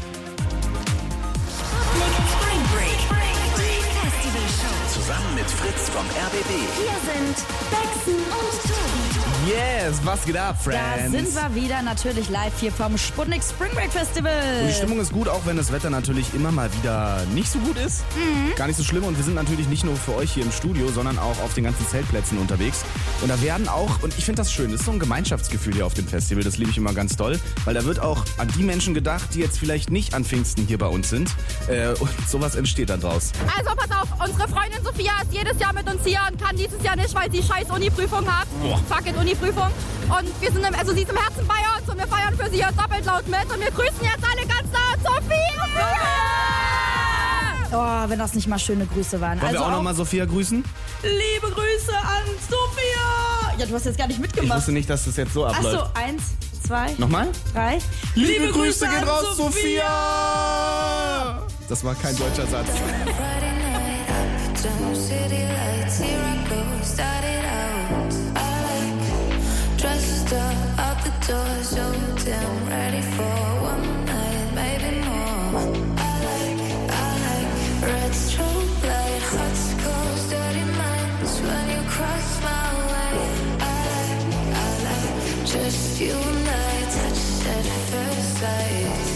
E: Spring Break. Die Festival Show.
F: Zusammen mit Fritz vom R B B.
E: Hier sind Bexen und Tobi.
A: Yes, was geht ab, Friends?
B: Da sind wir wieder natürlich live hier vom Sputnik Spring Break Festival.
A: Und die Stimmung ist gut, auch wenn das Wetter natürlich immer mal wieder nicht so gut ist.
B: Mhm.
A: Gar nicht so schlimm und wir sind natürlich nicht nur für euch hier im Studio, sondern auch auf den ganzen Zeltplätzen unterwegs. Und da werden auch, und ich finde das schön, das ist so ein Gemeinschaftsgefühl hier auf dem Festival, das liebe ich immer ganz toll, weil da wird auch an die Menschen gedacht, die jetzt vielleicht nicht an Pfingsten hier bei uns sind. Äh, und sowas entsteht dann draus.
N: Also pass auf, unsere Freundin Sophia ist jedes Jahr mit uns hier und kann dieses Jahr nicht, weil sie scheiß Uni-Prüfung hat.
A: Boah.
N: Fuck it, Uni-Prüfung. Und wir sind im, also sie ist im Herzen bei uns und wir feiern für sie jetzt doppelt laut mit. Und wir grüßen jetzt alle ganz laut Sophia!
B: Oh, wenn das nicht mal schöne Grüße waren.
A: Wollen
B: also
A: wir auch nochmal Sophia grüßen?
B: Liebe Grüße an Sophia! Ja, du hast jetzt gar nicht
A: Ich
B: mitgemacht.
A: wusste nicht, dass das jetzt so abläuft.
B: Achso, eins, zwei,
A: Nochmal?
B: drei.
A: Liebe,
B: Liebe
A: Grüße
B: Grüße
A: gehen
B: an
A: raus,
B: Sophia!
A: Sophia! Das war kein deutscher Satz.
C: Friday night, afternoon, city lights, here I go, started out. I like dressed up out the door, so damn ready for one night, maybe more. I like, I like red strobe light, hot scores, dirty minds when you cross my way. I like, I like just you and I, touch at first sight.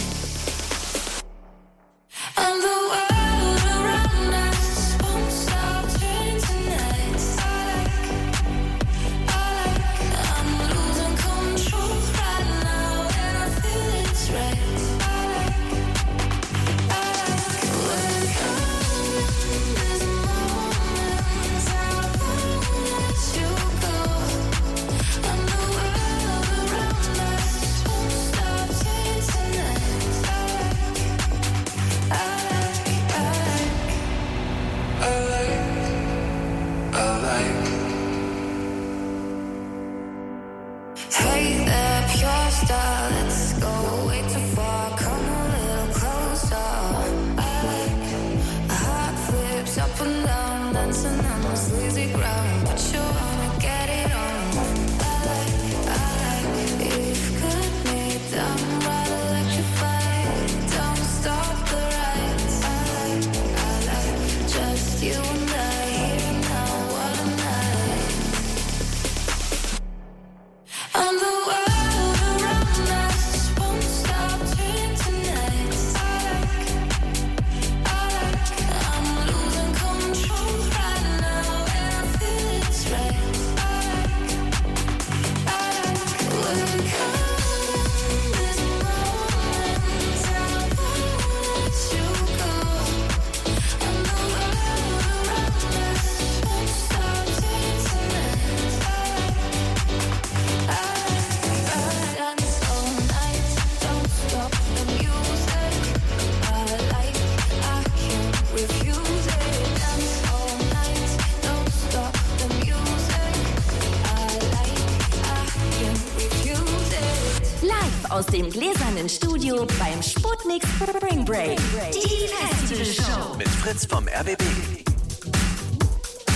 C: And the world around us won't stop turning tonight. I like, I like, I'm losing control right now, and I feel it's right. I like, I like, we're coming, there's moments I won't let you go. And the world around us won't stop turning tonight. I like, I Hey there, pure star, let's go way too far, come a little closer. I like, a heart flips up and down, dancing on this lazy ground, but you wanna get it on. I like, I like, you've got me down, right electrified, don't stop the ride. I like, I like, just you and I, here now, what a night. And the world around us won't stop turning tonight. I like, I like, I'm losing control right now, and I feel it's right. I like, I like, we're coming, there's moments I won't let you go. And the world around us won't stop turning tonight. I like,
E: Live aus dem gläsernen Studio beim Sputnik Spring Break. Die Festival Show.
F: Mit Fritz vom R B B.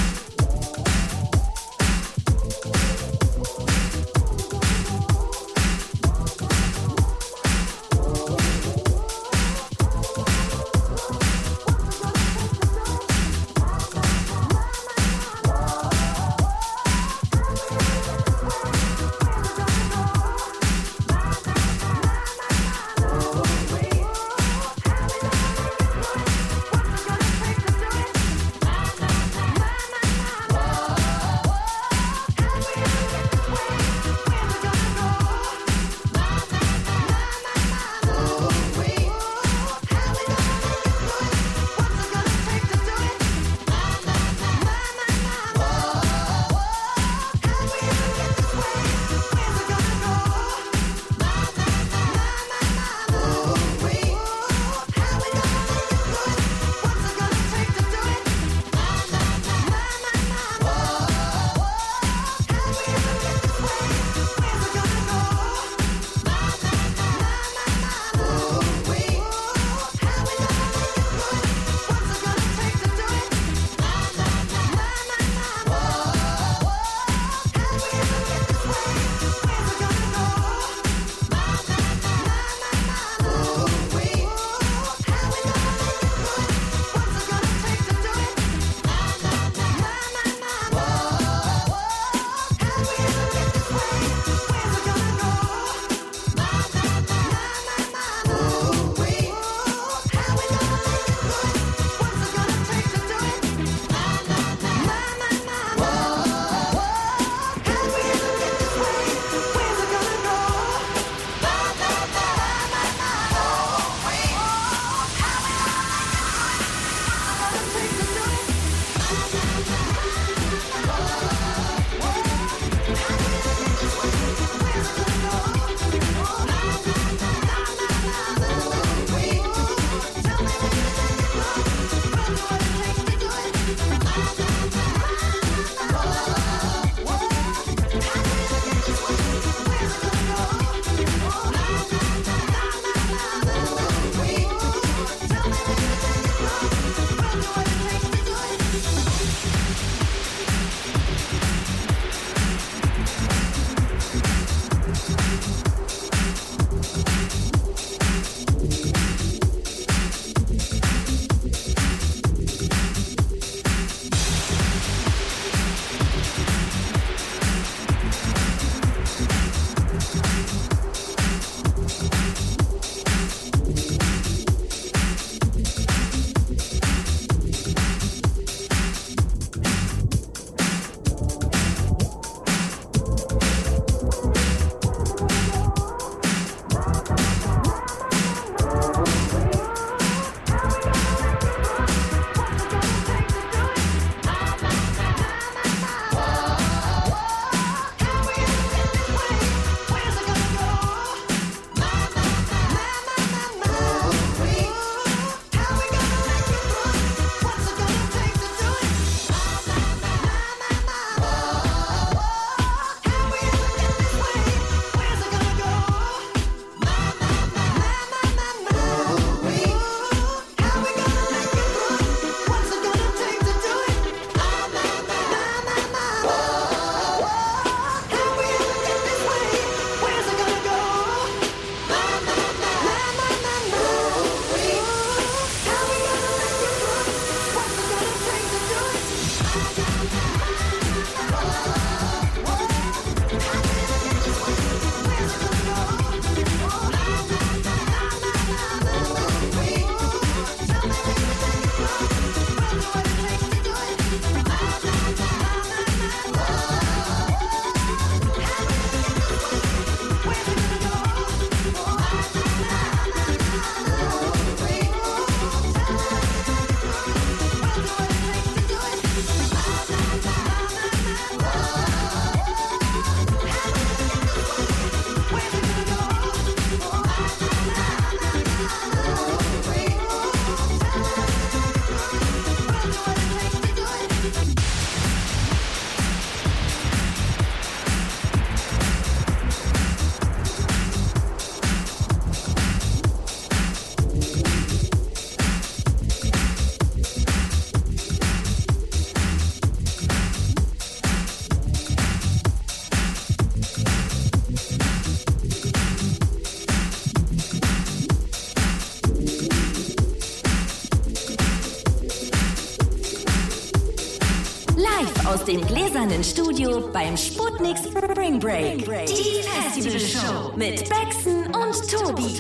E: aus dem gläsernen Studio beim Sputnik Spring Break. Die Festival Show mit Bexen und Tobi.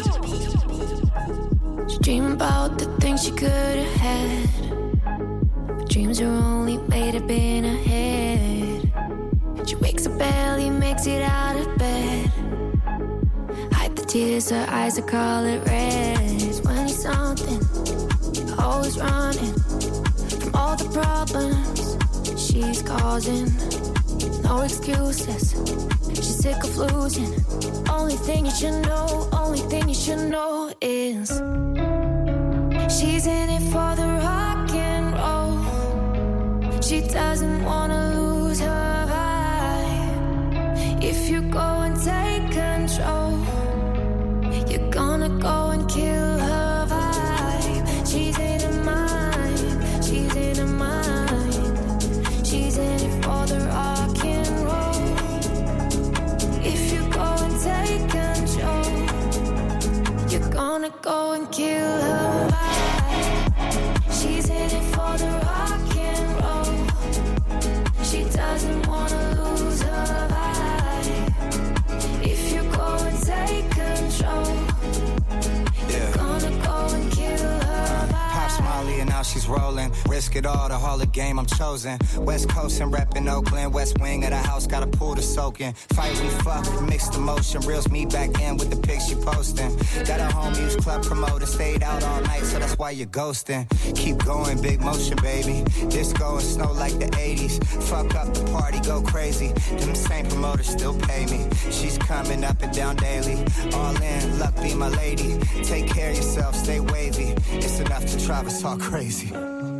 C: She dream about the things she could have had. Dreams are only made up in her head. She wakes up early, makes it out of bed. Hide the tears, her eyes are color red. twenty something, always running from all the problems she's causing. No excuses, she's sick of losing. Only thing you should know, only thing you should know is she's in it for the rock and roll. She doesn't wanna lose her vibe. If you go and take control, you're gonna go and kill her vibe. She's in her mind, she's in her mind. She's in it for the rock and roll. If you go and take control, you're gonna go and kill her vibe. She's in it for the rock and roll. She doesn't wanna lose her vibe. If you go and take control, you're gonna go and kill her vibe.
O: Pops Molly and now she's rolling. Risk it all, the Hall of Game I'm chosen. West Coast and reppin' Oakland. West wing of the house, got a pool to soak in. Fight we fuck, mixed emotion. Reels me back in with the pics she posting. Got a home use club promoter. Stayed out all night, so that's why you're ghosting. Keep going, big motion, baby. Disco and snow like the eighties. Fuck up the party, go crazy. Them same promoters still pay me. She's coming up and down daily. All in, luck be my lady. Take care of yourself, stay wavy. It's enough to drive us all crazy.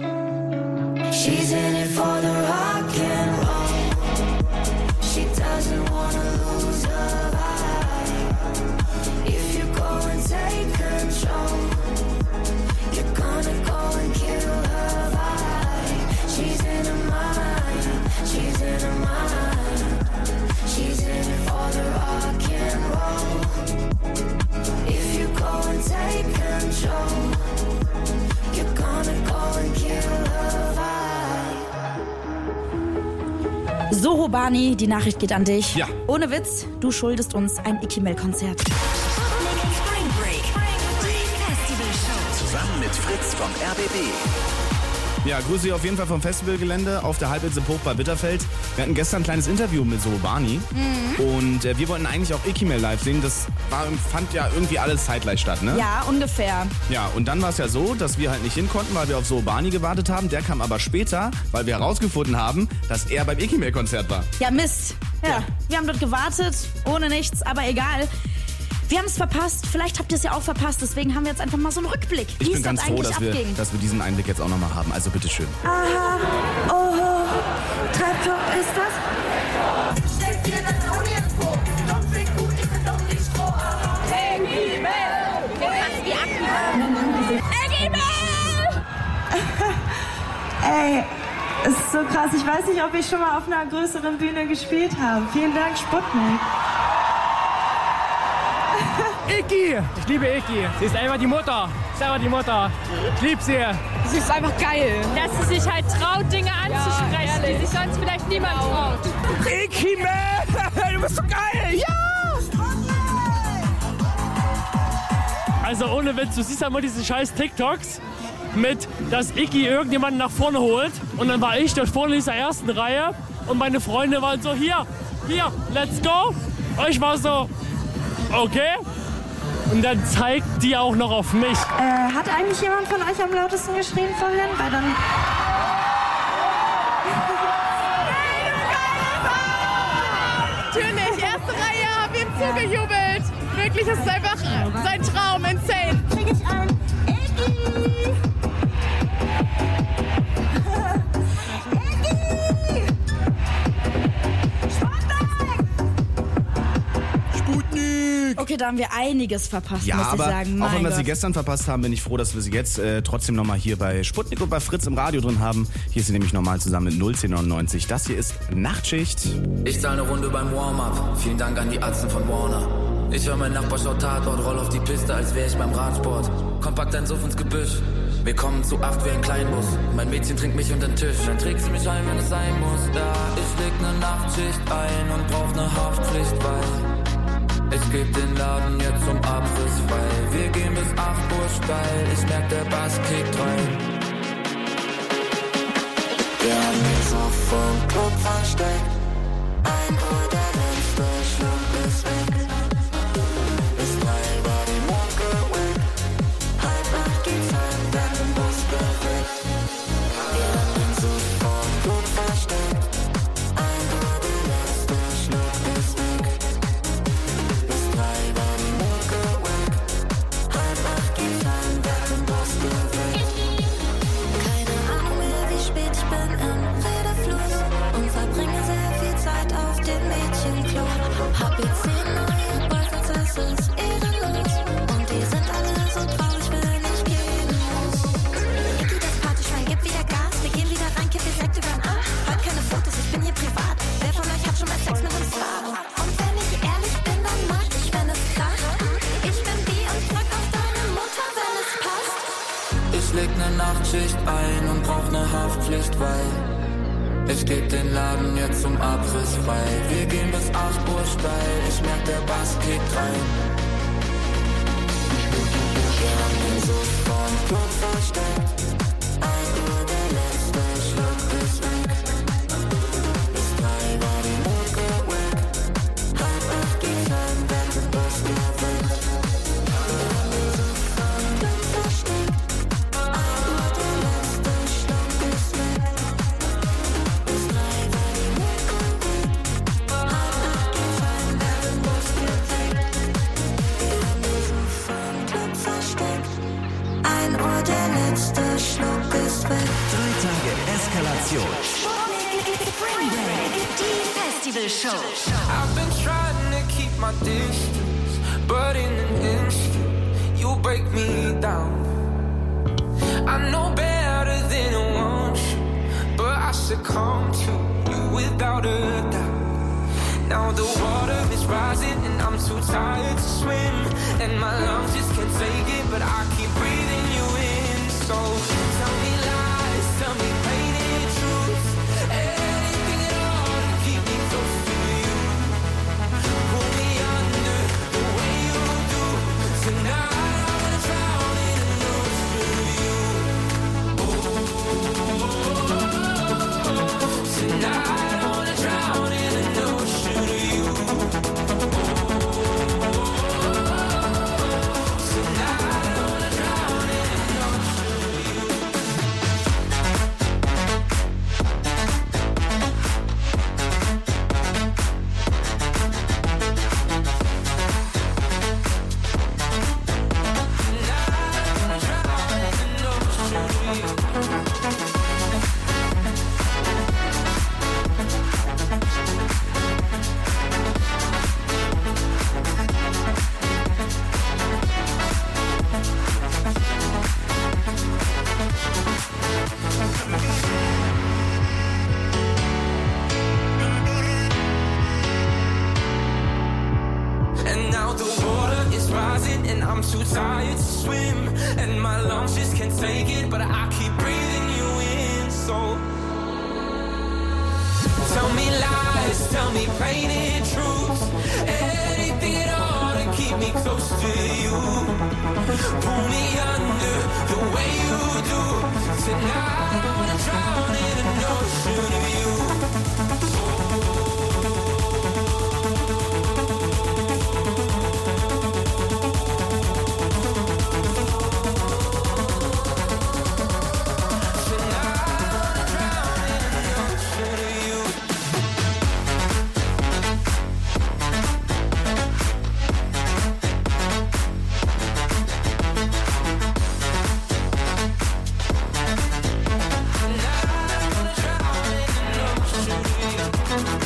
C: She's in it for the rock and roll. She doesn't wanna lose her vibe. If you go and take control, you're gonna go and kill her vibe. She's in her mind, she's in her mind. She's in it for the rock and roll. If you go and take control, you're gonna go and kill her vibe.
B: So, Hobani, die Nachricht geht an dich.
A: Ja.
B: Ohne Witz, du schuldest uns ein Icky-Mail-Konzert.
E: Spring Break. Die Festival Show.
F: Zusammen mit Fritz vom R B B.
A: Ja, Grüße hier auf jeden Fall vom Festivalgelände auf der Halbinsel Bruch bei Bitterfeld. Wir hatten gestern ein kleines Interview mit Sohobani
B: Mhm.
A: und äh, wir wollten eigentlich auch Icky-Mail live sehen. Das war, fand ja irgendwie alles zeitgleich statt, ne?
B: Ja, ungefähr.
A: Ja, und dann war es ja so, dass wir halt nicht hin konnten, weil wir auf Sohobani gewartet haben. Der kam aber später, weil wir herausgefunden haben, dass er beim Icky-Mail-Konzert war.
B: Ja, Mist. Ja,
A: Ja.
B: wir haben dort gewartet, ohne nichts, aber egal. Wir haben es verpasst, vielleicht habt ihr es ja auch verpasst, deswegen haben wir jetzt einfach mal so einen Rückblick,
A: Ich
B: wie
A: bin
B: es
A: ganz
B: dort
A: froh,
B: eigentlich
A: dass wir,
B: abging.
A: dass wir diesen Einblick jetzt auch nochmal haben. Also bitteschön.
B: Aha, oho, Treibtop ist das?
K: Steck dir das auch nirgendwo. Doch fick gut, ich bin doch nicht froh. Icky-Mail! Krass wie Akku. Icky-Mail!
P: Ey, es ist so krass. Ich weiß nicht, ob ich schon mal auf einer größeren Bühne gespielt habe. Vielen Dank, Sputnik.
Q: Icky! Ich liebe Icky. Sie ist einfach die Mutter. Sie ist einfach die Mutter. Ich liebe sie.
R: Sie ist einfach geil. Dass sie sich halt traut, Dinge anzusprechen, die sich sonst vielleicht niemand traut.
Q: Icky, man! Du bist so geil! Ja! Also ohne Witz, du siehst ja immer diese scheiß TikToks mit, dass Icky irgendjemanden nach vorne holt. Und dann war ich dort vorne in dieser ersten Reihe und meine Freunde waren so, hier, hier, let's go. Und ich war so, okay. Und dann zeigt die auch noch auf mich.
P: Äh, hat eigentlich jemand von euch am lautesten geschrien vorhin? Weil dann...
R: Natürlich, erste Reihe, haben ihm zugejubelt. Wirklich, es ist einfach sein Traum, insane.
P: Krieg ich ein Icky!
A: Sputnik!
B: Okay, da haben wir einiges verpasst,
A: Ja,
B: muss ich
A: aber
B: sagen.
A: auch
B: Mein
A: wenn wir
B: Gott.
A: sie gestern verpasst haben, bin ich froh, dass wir sie jetzt äh, trotzdem nochmal hier bei Sputnik und bei Fritz im Radio drin haben. Hier ist sie nämlich normal zusammen mit null zehn neunundneunzig. Das hier ist Nachtschicht.
S: Ich zahle eine Runde beim Warm-Up. Vielen Dank an die Atzen von Warner. Ich höre mein Nachbar schaut Tatort, roll auf die Piste, als wäre ich beim Radsport. Kompakt ein Suff ins Gebüsch. Wir kommen zu acht wie ein Kleinbus. Mein Mädchen trinkt mich unter den Tisch, dann trägt sie mich ein, wenn es sein muss. Ja, ich leg ne Nachtschicht ein und brauch ne Haftpflicht, weil ich geb den Laden jetzt zum Abriss, weil wir gehen bis acht Uhr steil. Ich merk, der Bass kickt rein.
C: Wir haben den Suff vom Club versteckt. Ein Uhr, der letzte Schluck ist weg. Bis drei war die Mucke weg. Halb acht geht's heim, dann im Bus bewegt. Wir haben den Suff vom Club versteckt. Ein Uhr, der letzte Schluck ist weg. Bis drei war die Mucke weg. Halb acht geht's heim, dann im Bus bewegt. Keine Ahnung mehr, wie spät ich bin im Redefluss und verbringe sehr viel Zeit auf dem Mädchenklo. Hab jetzt zehn neue Boyfriends, es ist ehrenlos. Und die sind alle so traurig, wenn ich gehen muss. Niki, das Partyschwein, gib wieder Gas. Wir gehen wieder rein, kipp ihr Sekt übern Arm. Heute keine Fotos, ich bin hier privat. Wer von euch hat schon mal Sex mit einem Star? Und wenn ich ehrlich bin, dann mag ich, wenn es kracht. Ich bin die und drück auf deine Mutter, wenn es passt.
S: Ich leg ne Nachtschicht ein und brauch ne Haftpflicht, weil ich geb den Laden jetzt zum Abriss frei. Wir gehen bis acht Uhr steil. Ich merk, der Bass kickt rein. Wir haben den Suff vom Club versteckt. Ein Uhr, der letzte Schluck ist weg. Bis drei war die Mucke weg. Halb acht geht's heim, wenn der Bus gewinnt. Wir haben den Suff vom Club versteckt. Ein Uhr, der letzte Schluck ist weg. Bis drei war die Mucke weg. Halb acht geht's heim, wenn der Bus gewinnt. Wir haben den Suff vom Club versteckt. Ein Uhr, der letzte Schluck ist weg.
F: Drei Tage Eskalation.
E: Die Festivalshow.
I: I've been trying to keep my distance, but in an instant, you break me down. I know better than I want you, but I succumb to you without a doubt. Now the water is rising and I'm too tired to swim, and my lungs just can't take it, but I keep breathing you in. So tell me lies, tell me painted truths, anything at all to keep me close to you. Pull me under the way you do. Tonight I wanna drown in an ocean of you. Tonight I wanna drown in an ocean of you. Tonight I wanna drown in an ocean of you. And now the water is rising and I'm too tired to swim, and my lungs just can't take it, but I keep breathing you in. So tell me lies, tell me painted truths, anything at all to keep me close to you. Pull me under the way you do. Tonight I wanna drown in an ocean of you. Tonight I wanna drown in an ocean of you.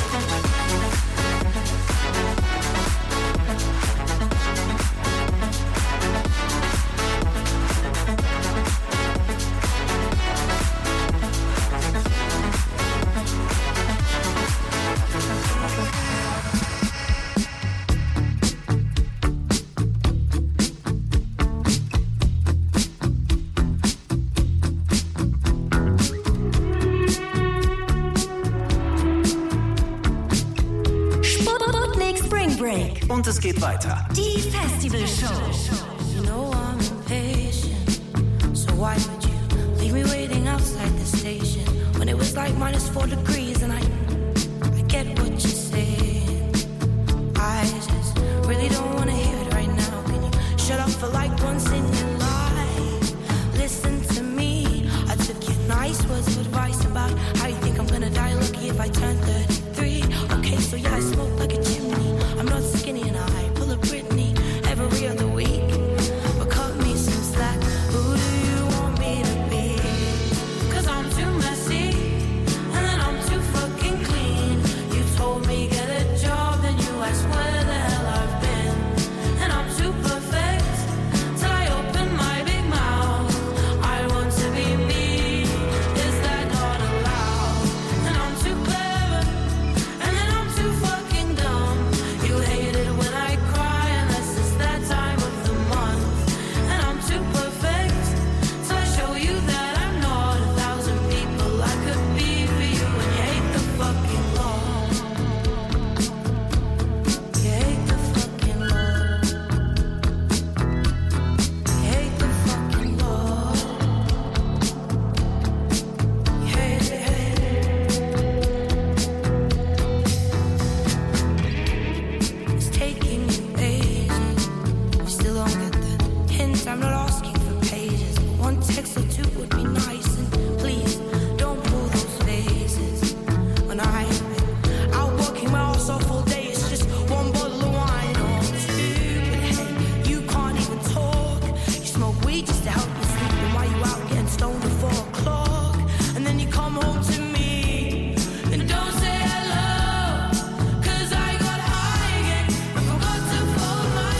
F: Und es geht weiter.
E: Die Festival Show.
C: You know I'm impatient, so why would you leave me waiting outside the station when it was like minus four degrees and I, I get what you're saying. I just really don't want to hear it right now. Can you shut up for like once in your life? Listen to me. I took your nice words of advice about how you think I'm gonna die lucky if I turn thirty-three. Okay, so yeah, I smoke like a chimney. I'm not skinny and I pull a Britney every other week. But cut me some slack. Who do you want me to be? Cause I'm too messy and then I'm too fucking clean. You told me get a job, then you asked where the hell I've been. And I'm too perfect till I open my big mouth. I want to be me. Is that not allowed? And I'm too clever and then I'm too fucking dumb. You hate it when I cry unless it's that time of the month. And I'm too perfect till I show you that I'm not a thousand people I could be for you. And you hate the fucking law. You hate the fucking law. You hate the fucking law. You hate it, hate it. It's taking you ages. You still don't get the hint. I'm not asking for pages. One text or two would be nice. And please don't pull those faces. When I've been out working my ass off all day, it's just one bottle of wine or two. But hey, you can't even talk. You smoke weed just to help you sleep. And why you out getting stoned at four o'clock? And then you come home to me and don't say hello. Cause I got high again and forgot to fold my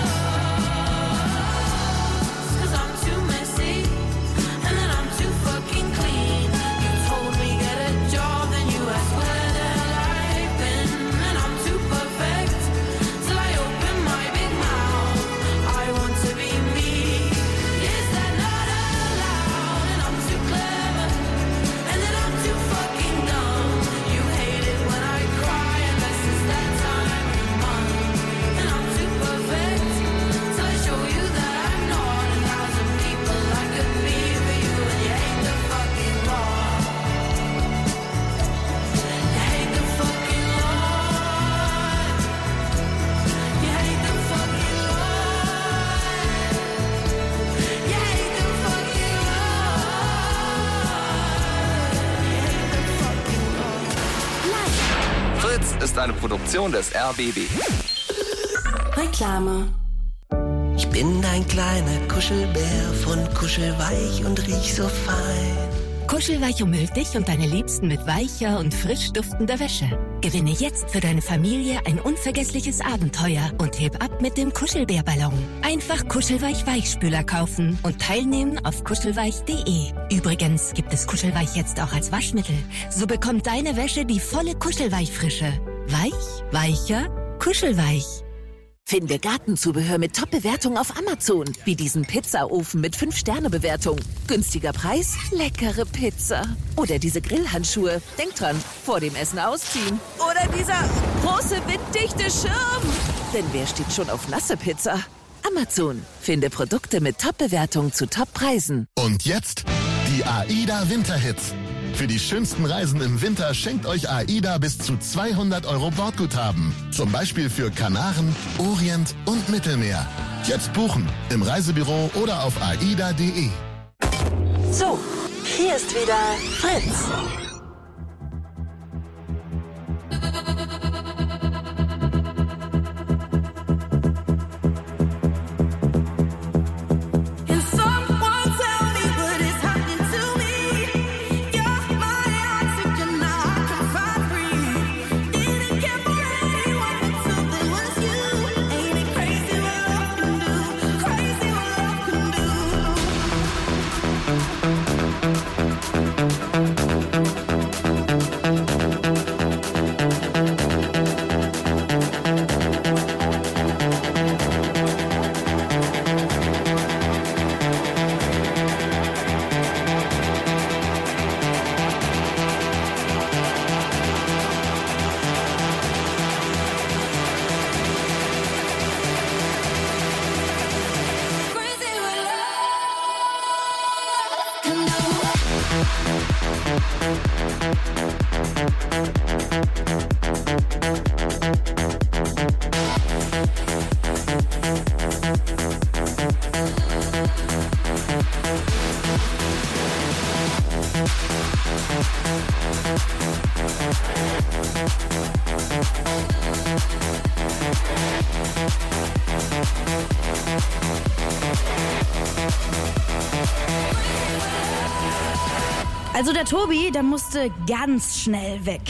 C: clothes. Cause I'm too messy and then I'm too fucking clean. You told me get a job, then you asked where the hell I've been. And I'm too perfect till I open my big mouth. I want to be me. Is that not allowed? And I'm too clever and then I'm too fucking dumb. You hate it when I cry unless it's that time of the month. And I'm too perfect till I show you that I'm not a thousand people I could be for you. And you hate the fucking law. You hate the fucking law. You hate the fucking law. You hate the fucking law.
F: Fritz ist eine Produktion des R B B.
E: Reklame.
T: Ich bin dein kleiner Kuschelbär, von Kuschelweich und riech so fein.
U: Kuschelweich umhüllt dich und deine Liebsten mit weicher und frisch duftender Wäsche. Gewinne jetzt für deine Familie ein unvergessliches Abenteuer und heb ab mit dem Kuschelbärballon. Einfach Kuschelweich Weichspüler kaufen und teilnehmen auf kuschelweich punkt de. Übrigens gibt es Kuschelweich jetzt auch als Waschmittel. So bekommt deine Wäsche die volle Kuschelweich-Frische. Weich, weicher, kuschelweich.
V: Finde Gartenzubehör mit Top-Bewertung auf Amazon. Wie diesen Pizzaofen mit fünf Sterne Bewertung. Günstiger Preis, leckere Pizza. Oder diese Grillhandschuhe. Denk dran, vor dem Essen ausziehen. Oder dieser große winddichte Schirm. Denn wer steht schon auf nasse Pizza? Amazon. Finde Produkte mit Top-Bewertung zu Top-Preisen.
W: Und jetzt die AIDA Winterhits. Für die schönsten Reisen im Winter schenkt euch AIDA bis zu zweihundert Euro Bordguthaben. Zum Beispiel für Kanaren, Orient und Mittelmeer. Jetzt buchen im Reisebüro oder auf aida punkt de.
E: So, hier ist wieder Fritz.
B: Also der Tobi, der musste ganz schnell weg.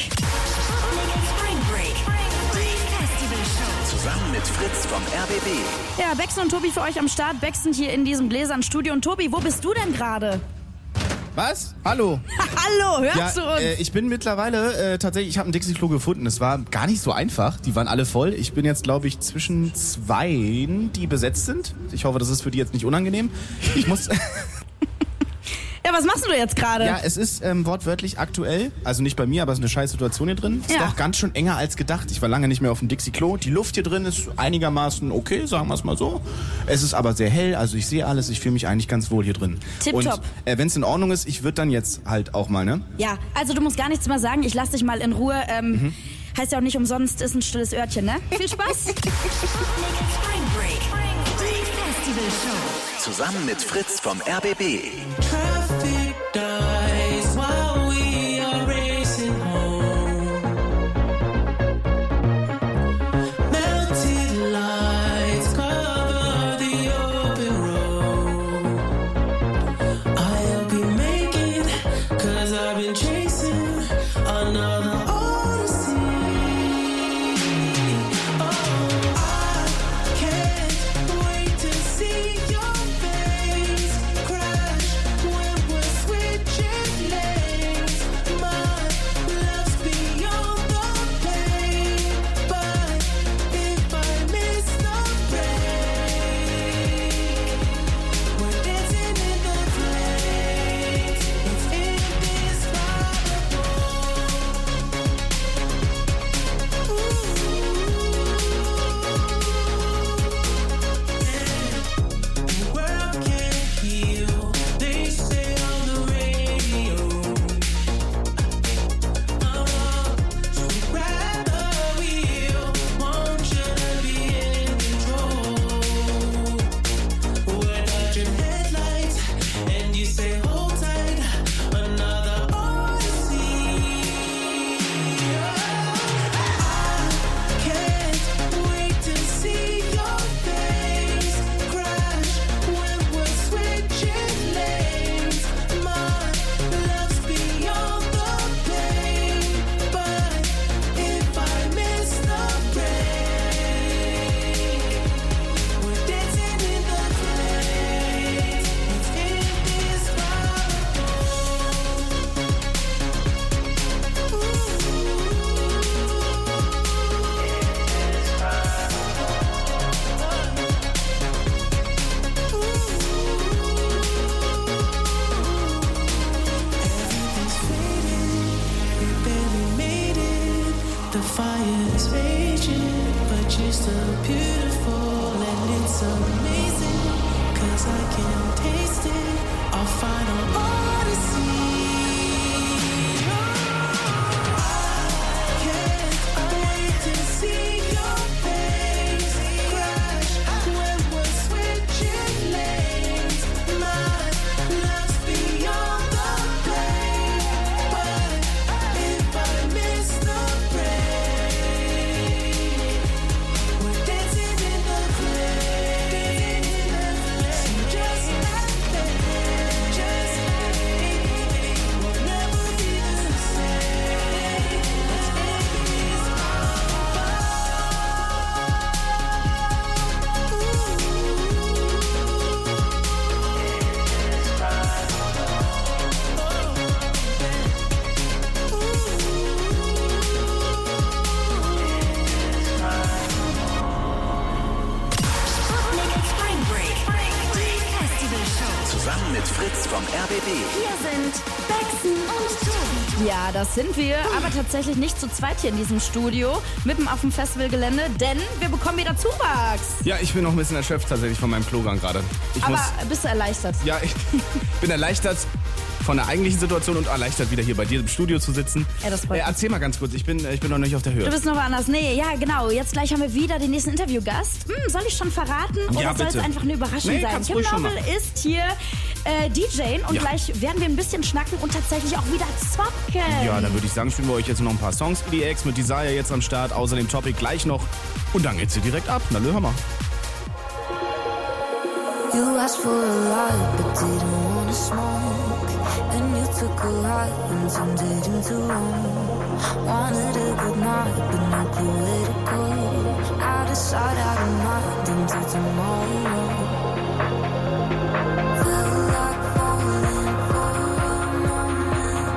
F: Zusammen mit Fritz vom R B B.
B: Ja, Bexen und Tobi für euch am Start. Bexen hier in diesem gläsernen Studio. Und Tobi, wo bist du denn gerade?
A: Was? Hallo?
B: Hallo, hörst
A: ja,
B: du uns?
A: Äh, ich bin mittlerweile, äh, tatsächlich, ich habe einen Dixie-Klo gefunden. Es war gar nicht so einfach. Die waren alle voll. Ich bin jetzt, glaube ich, zwischen zweien, die besetzt sind. Ich hoffe, das ist für die jetzt nicht unangenehm. Ich muss...
B: Ja, was machst du jetzt gerade?
A: Ja, es ist ähm, wortwörtlich aktuell, also nicht bei mir, aber es ist eine scheiß Situation hier drin. Ist
B: Ja.
A: doch ganz schön enger als gedacht. Ich war lange nicht mehr auf dem Dixie-Klo. Die Luft hier drin ist einigermaßen okay, sagen wir es mal so. Es ist aber sehr hell, also ich sehe alles. Ich fühle mich eigentlich ganz wohl hier drin.
B: Tipptopp.
A: Und äh, wenn es in Ordnung ist, ich würde dann jetzt halt auch mal, ne?
B: Ja, also du musst gar nichts mehr sagen. Ich lass dich mal in Ruhe. Ähm,
A: Mhm.
B: Heißt ja auch nicht umsonst, ist ein stilles Örtchen, ne? Viel Spaß.
F: Zusammen mit Fritz vom R B B.
J: Traffic dies while we are racing home. Melted lights cover the open road. I'll be making, cause I've been chasing another odyssey. Oh, I can't wait to see your face crash when we're switching lanes. My love's beyond the pain, but if I miss the break, we're dancing in the flames. It's indescribable. The world can't heal, they say on the radio. Uh, so grab the wheel, want you to be in control. We're dodging headlights, and you say hold tight, another odyssey. I can't wait to see your face crash when we're switching lanes. My love's beyond the pain, but if I miss the break, we're dancing in the flames. It's Everything's fading, we barely made it. The fire is raging, but you're still beautiful and it's amazing. Cause I can taste it, our final odyssey. I can't wait to see your face crash when we're switching lanes. My love's beyond the pain, but if I miss the break, we're dancing in the flames. So just like that, just like it, we'll never be the same. It's
F: Zusammen mit Fritz vom R B B.
B: Hier sind Bexen und Tobi. Ja, das sind wir, aber tatsächlich nicht zu zweit hier in diesem Studio, mitten auf dem Festivalgelände, denn wir bekommen wieder Zuwachs.
A: Ja, ich bin noch ein bisschen erschöpft tatsächlich von meinem Klogang gerade. Ich
B: Aber
A: muss,
B: bist du erleichtert?
A: ja, ich bin erleichtert. von der eigentlichen Situation und erleichtert wieder hier bei dir im Studio zu sitzen.
B: Ja, das freut
A: äh, erzähl mal ganz kurz, ich bin, ich bin noch nicht auf der Höhe.
B: Du bist noch woanders. Nee, ja, genau. Jetzt gleich haben wir wieder den nächsten Interviewgast. Hm, soll ich schon verraten? Oder
A: Ja,
B: soll es
A: bitte.
B: einfach eine Überraschung
A: Nee,
B: sein?
A: kannst
B: Kim
A: ruhig schon
B: Noble
A: machen.
B: ist hier äh, D J und
A: Ja.
B: gleich werden wir ein bisschen schnacken und tatsächlich auch wieder zocken.
A: Ja, dann würde ich sagen, spielen wir euch jetzt noch ein paar Songs. E D X mit Desire jetzt am Start, außerdem Topic gleich noch. Und dann geht's hier direkt ab. Na, hör mal.
C: You asked for a ride, but didn't wanna smoke. And you took a ride and turned it into wrong. Wanted a good night, but no clue where to go. Out of sight, out of mind, into tomorrow. Felt like falling for a moment,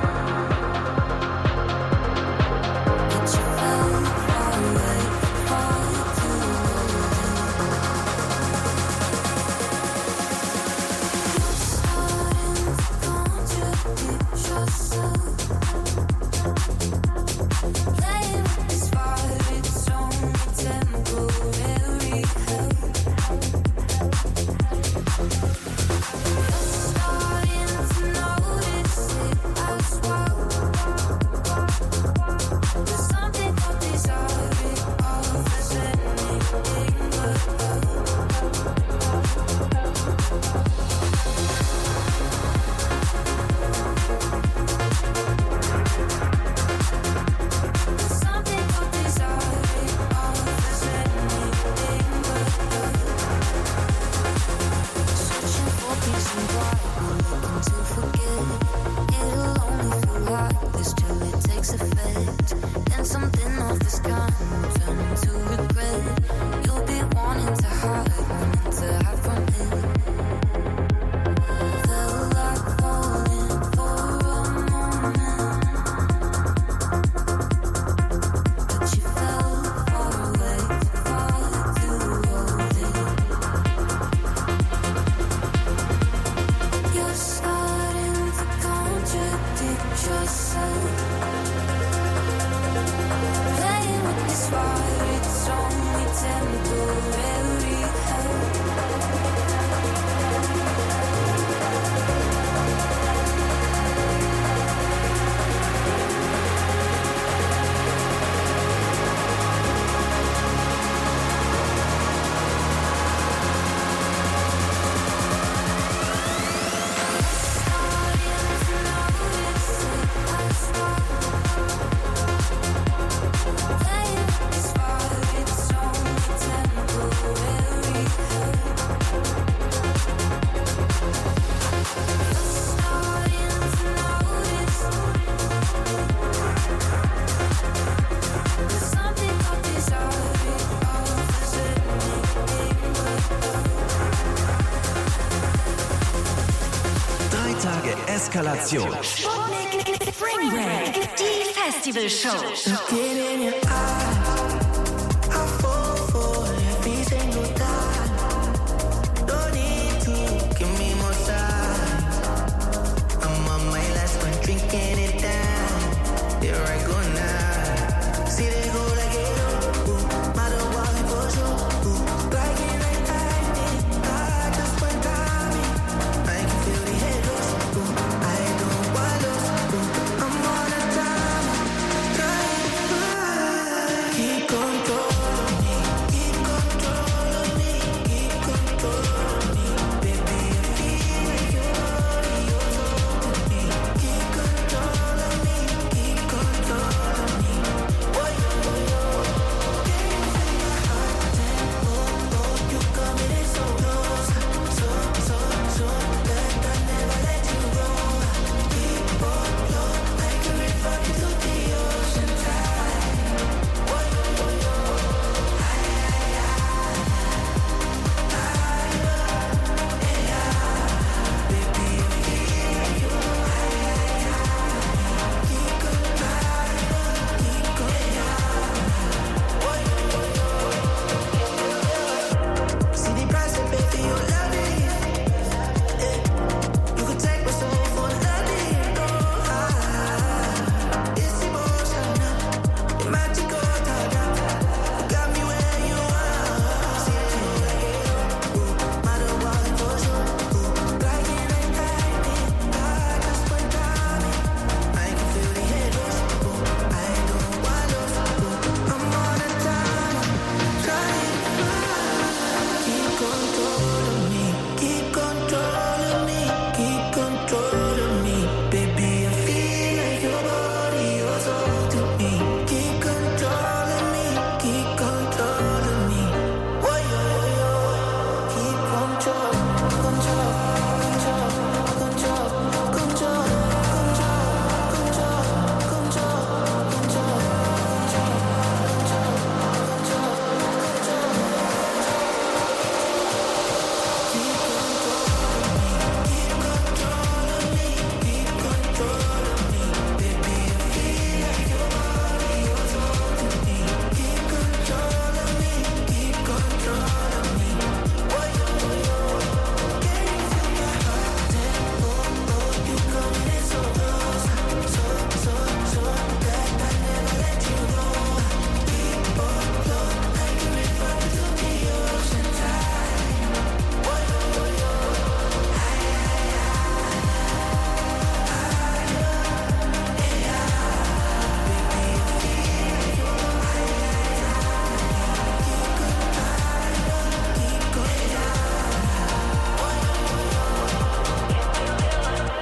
C: but you fell far away, far too
F: Eskalation.
E: Sputnik Spring Break, die Festivalshow.
C: Keep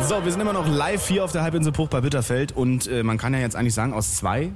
A: So, wir sind immer noch live hier auf der Halbinsel Bruch bei Bitterfeld und äh, man kann ja jetzt eigentlich sagen, aus zwei